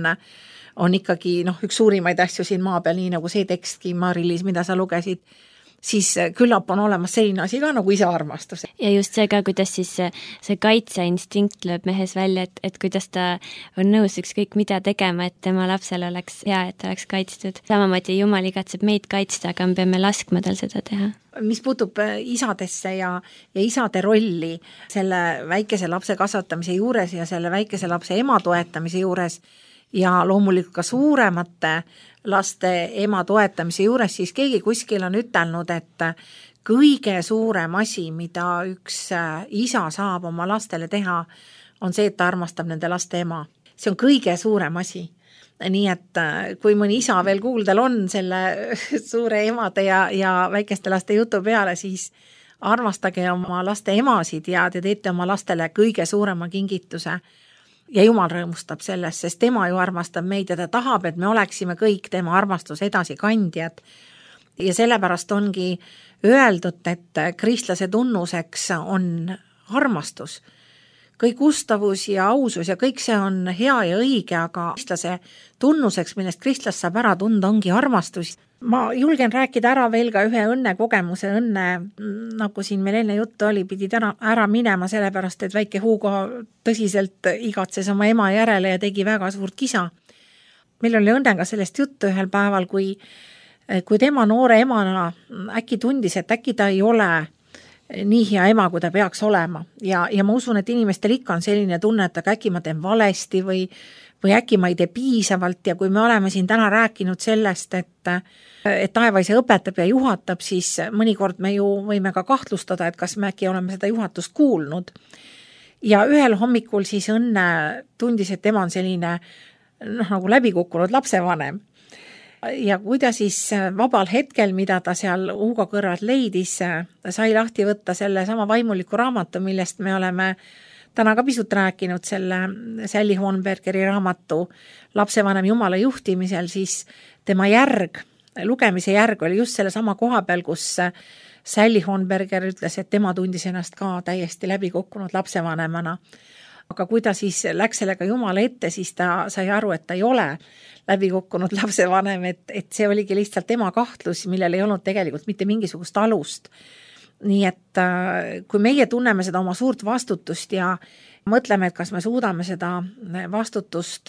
on ikkagi noh, üks suurimaid asju siin maa peal, nii nagu see tekstki, Mari-Liis, mida sa lugesid, siis küllap on olemas selline asi ka nagu isa armastus. Ja just see ka, kuidas siis see, see kaitseinstinkt lööb mehes välja, et, et kuidas ta on nõus ükskõik mida tegema, et tema lapsel oleks hea, et ta oleks kaitstud. Samamoodi Jumal igatseb meid kaitsta, aga me peame laskma tal seda teha. Mis puutub isadesse ja, ja isade rolli selle väikese lapse kasvatamise juures ja selle väikese lapse ema toetamise juures ja loomulikult ka suuremate laste ema toetamise juures, siis keegi kuskil on ütelnud, et kõige suurem asi, mida üks isa saab oma lastele teha, on see, et ta armastab nende laste ema. See on kõige suurem asi. Nii et kui mõni isa veel kuuldel on selle suure emade ja, ja väikeste laste jutu peale, siis armastage oma laste emasid ja te teete oma lastele kõige suurema kingituse. Ja Jumal rõõmustab sellest, sest tema ju armastab meid ja ta tahab, et me oleksime kõik tema armastuse edasi kandjad. Ja sellepärast ongi öeldud, et kristlase tunnuseks on armastus. Kõik ustavus ja ausus ja kõik see on hea ja õige, aga kristlase tunnuseks, millest kristlast saab ära tunda, ongi armastus. Ma julgen rääkida ära veel ka ühe õnne kogemuse, õnne, nagu siin meil enne juttu oli, pidid ära, ära minema sellepärast, et väike Hugo tõsiselt igatses oma ema järele ja tegi väga suurt kisa. Meil oli õnnega sellest juttu ühel päeval, kui, kui tema noore emana äkki tundis, et äkki ta ei ole nii hea ema, kui ta peaks olema. Ja, ja ma usun, et inimestel ikka on selline tunne, et äkki ma teen valesti või, või äkki ma ei tee piisavalt ja kui me oleme siin täna rääkinud sellest, et, et taevaisa õpetab ja juhatab, siis mõnikord me ju võime ka kahtlustada, et kas me äkki oleme seda juhatust kuulnud. Ja ühel hommikul siis Õnne tundis, et tema on selline noh, nagu läbikukkunud lapsevanem. Ja kui ta siis vabal hetkel, mida ta seal Hugo kõrvad leidis, sai lahti võtta selle sama vaimuliku raamatu, millest me oleme täna ka pisut rääkinud, selle Sally Hornbergeri raamatu Lapsevanem Jumala juhtimisel, siis tema järg, lugemise järg oli just selle sama koha peal, kus Sally Hornberger ütles, et tema tundis ennast ka täiesti läbikukkunud lapsevanemana. Aga kui ta siis läks sellega Jumala ette, siis ta sai aru, et ta ei ole läbikukkunud lapsevanem, et, et see oligi lihtsalt tema kahtlus, millel ei olnud tegelikult mitte mingisugust alust. Nii et kui meie tunneme seda oma suurt vastutust ja mõtleme, et kas me suudame seda vastutust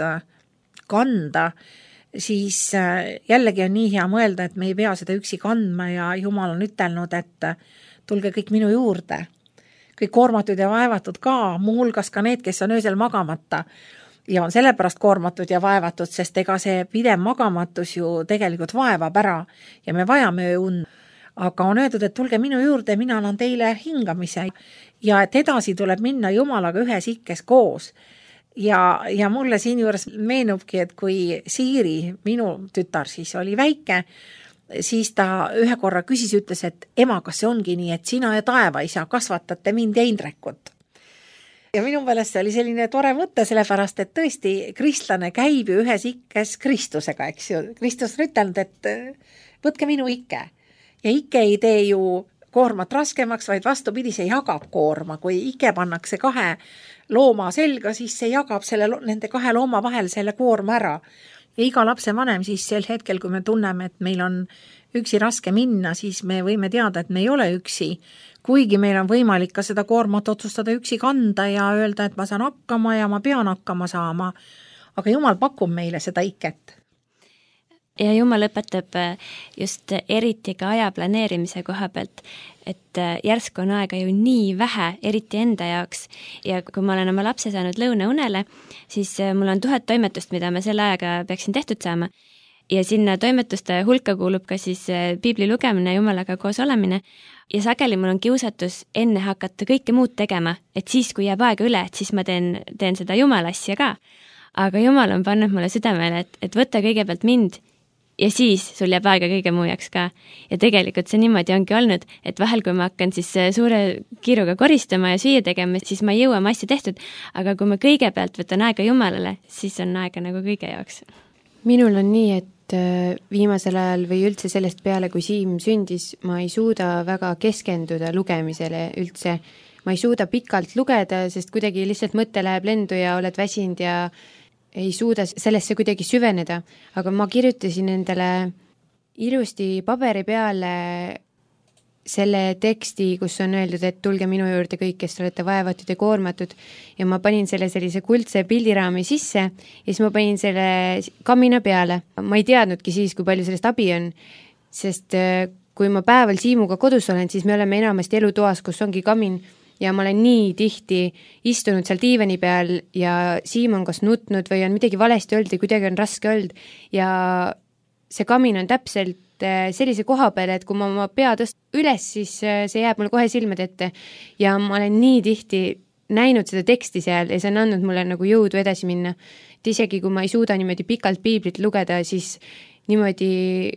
kanda, siis jällegi on nii hea mõelda, et me ei pea seda üksi kandma ja Jumal on ütelnud, et tulge kõik minu juurde. kõik koormatud ja vaevatud ka, muuhulgas ka need, kes on öösel magamata ja on sellepärast koormatud ja vaevatud, sest ega see pidev magamatus ju tegelikult vaevab ära ja me vajame ööund. Aga on öeldud, et tulge minu juurde, mina annan teile hingamise ja et edasi tuleb minna Jumalaga ühes ikkes koos. Ja, ja mulle siin juures meenubki, et kui Siiri, minu tütar siis oli väike, siis ta ühe korra küsis, ütles, et ema, kas see ongi nii, et sina ja taevaisa kasvatate mind ja Indrekut. Ja minu meelest see oli selline tore mõte, sellepärast, et tõesti kristlane käib ju ühes ikkes Kristusega, eks ju. Kristus on ütelnud, et võtke minu ikke. Ja ikke ei tee ju koormat raskemaks, vaid vastupidi, see jagab koorma. Kui ikke pannakse kahe looma selga, siis see jagab selle, nende kahe looma vahel selle koorma ära. Ja iga lapse vanem siis sel hetkel, kui me tunneme, et meil on üksi raske minna, siis me võime teada, et me ei ole üksi. Kuigi meil on võimalik ka seda koormat otsustada üksi kanda ja öelda, et ma saan hakkama ja ma pean hakkama saama. Aga Jumal pakub meile seda iket. Ja Jumal õpetab just eriti ka aja planeerimise koha pealt, et järsku on aega ju nii vähe, eriti enda jaoks. Ja kui ma olen oma lapse saanud lõunaunele, siis mul on tuhat toimetust, mida ma selle ajaga peaksin tehtud saama. Ja sinna toimetuste hulka kuulub ka siis piibli lugemine, Jumalaga koos olemine. Ja sageli mul on kiusatus enne hakata kõike muud tegema, et siis, kui jääb aega üle, et siis ma teen, teen seda Jumala asja ka. Aga Jumal on pannud mulle südamele, et, et võtta kõigepealt mind ja siis sul jääb aega kõige muu jaoks ka. Ja tegelikult see niimoodi ongi olnud, et vahel kui ma hakkan siis suure kiiruga koristama ja süüa tegema, siis ma ei jõua ma asja tehtud, aga kui ma kõigepealt võtan aega Jumalale, siis on aega nagu kõige jaoks. Minul on nii, et viimasel ajal või üldse sellest peale, kui Siim sündis, ma ei suuda väga keskenduda lugemisele üldse. Ma ei suuda pikalt lugeda, sest kuidagi lihtsalt mõte läheb lendu ja oled väsinud ja ei suuda sellesse kuidagi süveneda, aga ma kirjutasin endale ilusti paberi peale selle teksti, kus on öeldud, et tulge minu juurde kõik, kes olete vaevatud ja koormatud ja ma panin selle sellise kuldse pildiraami sisse ja siis ma panin selle kamina peale. Ma ei teadnudki siis, kui palju sellest abi on, sest kui ma päeval Siimuga kodus olen, siis me oleme enamasti elutoas, kus ongi kamin ja ma olen nii tihti istunud seal diivani peal ja Siim on kas nutnud või on midagi valesti olnud ja kuidagi on raske olnud ja see kamin on täpselt sellise koha peal, et kui ma oma pea tõst üles, siis see jääb mulle kohe silmade ette ja ma olen nii tihti näinud seda teksti seal ja see on andnud mulle nagu jõudu edasi minna. Et isegi kui ma ei suuda niimoodi pikalt piiblit lugeda, siis niimoodi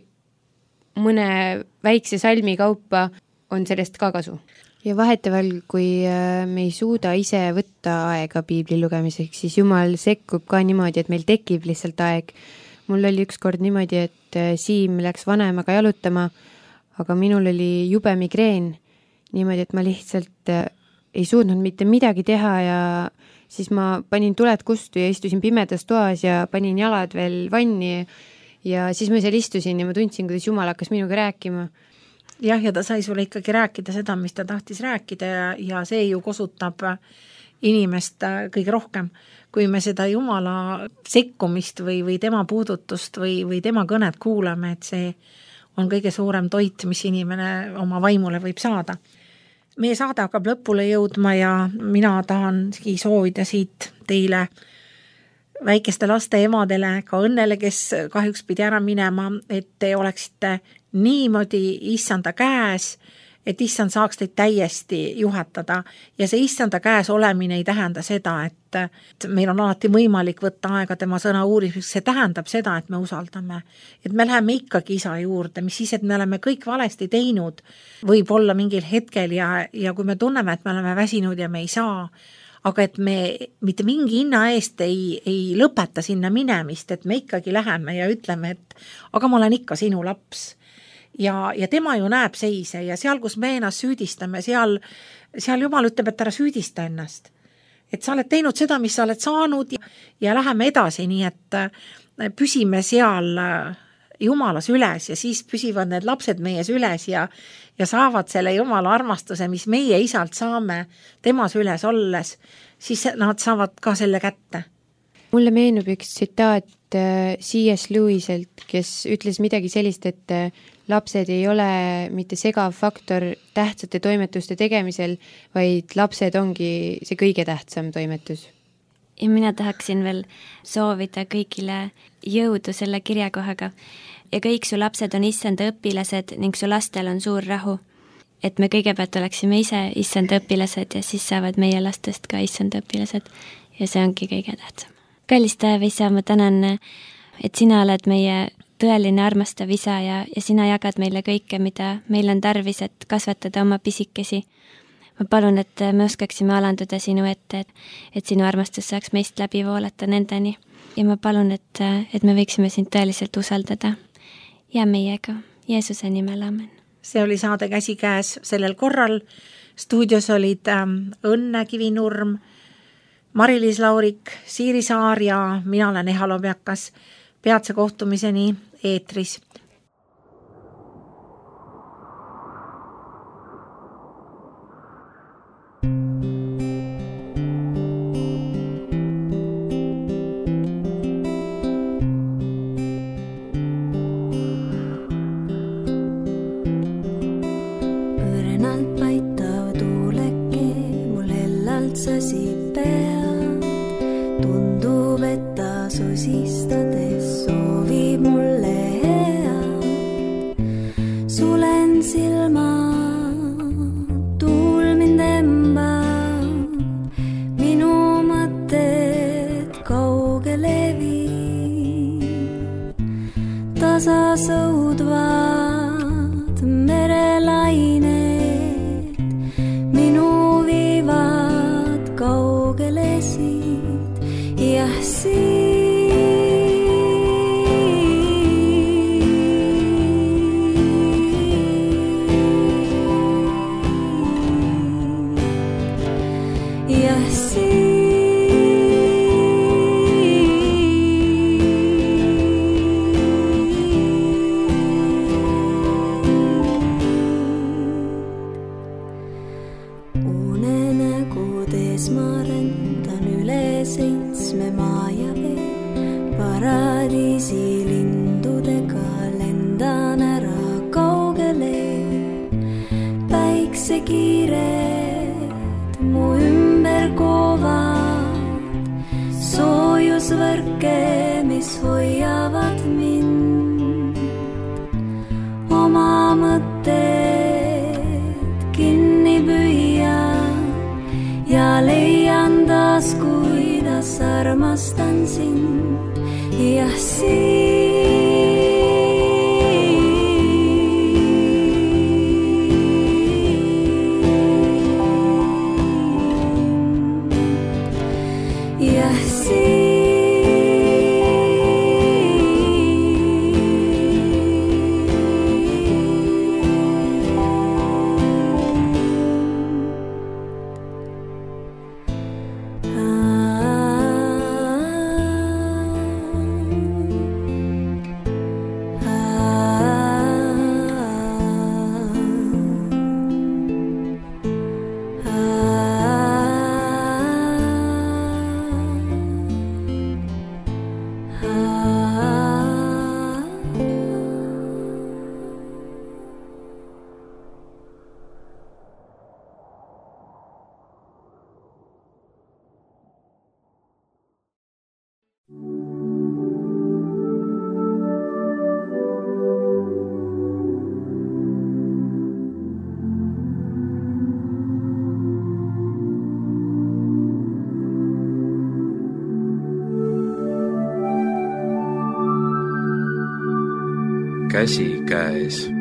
mõne väikse salmi kaupa on sellest ka kasu. Ja vaheteval, kui me ei suuda ise võtta aega piibli lugemiseks, siis Jumal sekkub ka niimoodi, et meil tekib lihtsalt aeg. Mul oli üks kord niimoodi, et Siim läks vanemaga jalutama, aga minul oli jube migreen niimoodi, et ma lihtsalt ei suutnud mitte midagi teha ja siis ma panin tuled kustu ja istusin pimedas toas ja panin jalad veel vanni ja siis ma seal istusin ja ma tundsin, kuidas Jumal hakkas minuga rääkima. Jah, ja ta sai sulle ikkagi rääkida seda, mis ta tahtis rääkida ja, ja see ju kosutab inimest kõige rohkem. Kui me seda Jumala sekkumist või, või tema puudutust või, või tema kõnet kuulame, et see on kõige suurem toit, mis inimene oma vaimule võib saada. Meie saade hakkab lõpule jõudma ja mina tahangi soovida siit teile väikeste laste emadele, ka õnnele, kes kahjuks pidi ära minema, et te oleksite niimoodi issanda käes, et issand saaks teid täiesti juhatada ja see issanda käes olemine ei tähenda seda, et meil on alati võimalik võtta aega tema sõna uurimiseks, see tähendab seda, et me usaldame, et me läheme ikkagi isa juurde, mis siis, et me oleme kõik valesti teinud, võib olla mingil hetkel ja, ja kui me tunneme, et me oleme väsinud ja me ei saa, aga et me mitte mingi hinna eest ei, ei lõpeta sinna minemist, et me ikkagi läheme ja ütleme, et aga ma olen ikka sinu laps. Ja, ja tema ju näeb seise ja seal, kus me ennast süüdistame, seal, seal Jumal ütleb, et ära süüdista ennast. Et sa oled teinud seda, mis sa oled saanud ja, ja läheme edasi, nii et püsime seal Jumalas üles ja siis püsivad need lapsed meies üles ja, ja saavad selle Jumala armastuse, mis meie isalt saame temas üles olles, siis nad saavad ka selle kätte. mulle meenub üks tsitaat C S Lewiselt, kes ütles midagi sellist, et lapsed ei ole mitte segav faktor tähtsate toimetuste tegemisel, vaid lapsed ongi see kõige tähtsam toimetus. Ja mina tahaksin veel soovida kõigile jõudu selle kirjakohaga. Ja kõik su lapsed on issanda õpilased ning su lastel on suur rahu. Et me kõigepealt oleksime ise issanda õpilased ja siis saavad meie lastest ka issanda õpilased. Ja see ongi kõige tähtsam. Kallis Taeva isa, ma tänan, et sina oled meie tõeline armastav isa ja, ja sina jagad meile kõike, mida meil on tarvis, et kasvatada oma pisikesi. Ma palun, et me oskaksime alanduda sinu ette, et, et sinu armastus saaks meist läbi voolata nendeni. Ja ma palun, et, et me võiksime sind tõeliselt usaldada. Ja meiega. Jeesuse nimel, amen. See oli saade Käsikäes sellel korral. Stuudios olid ähm, Õnne Kivinurm, Mari-Liis Laurik, Siiri Saar ja mina olen Eha Lobjakas. Peatse kohtumiseni eetris. Õrnalt paitav tuuleke mul hellalt sasib pead. Tundub, et ta susistades soovib mulle head. Sulen silma, tuul mind embab, minu mõtted kaugele viib. Tasa sõudvad merelained, minu viivad kaugele siit. Jah, unenägudes ma rendan üle seitsme maa ja vee. Paradiisi lindudega lendan ära kaugele. Päiksekiired mu ümber koovad, soojusvõrke, mis hoiavad mind. Oma mõtted kinni püüan ja leian taas, kuidas armastan sind. Jah, siin. Jah, siin. Käsikäes.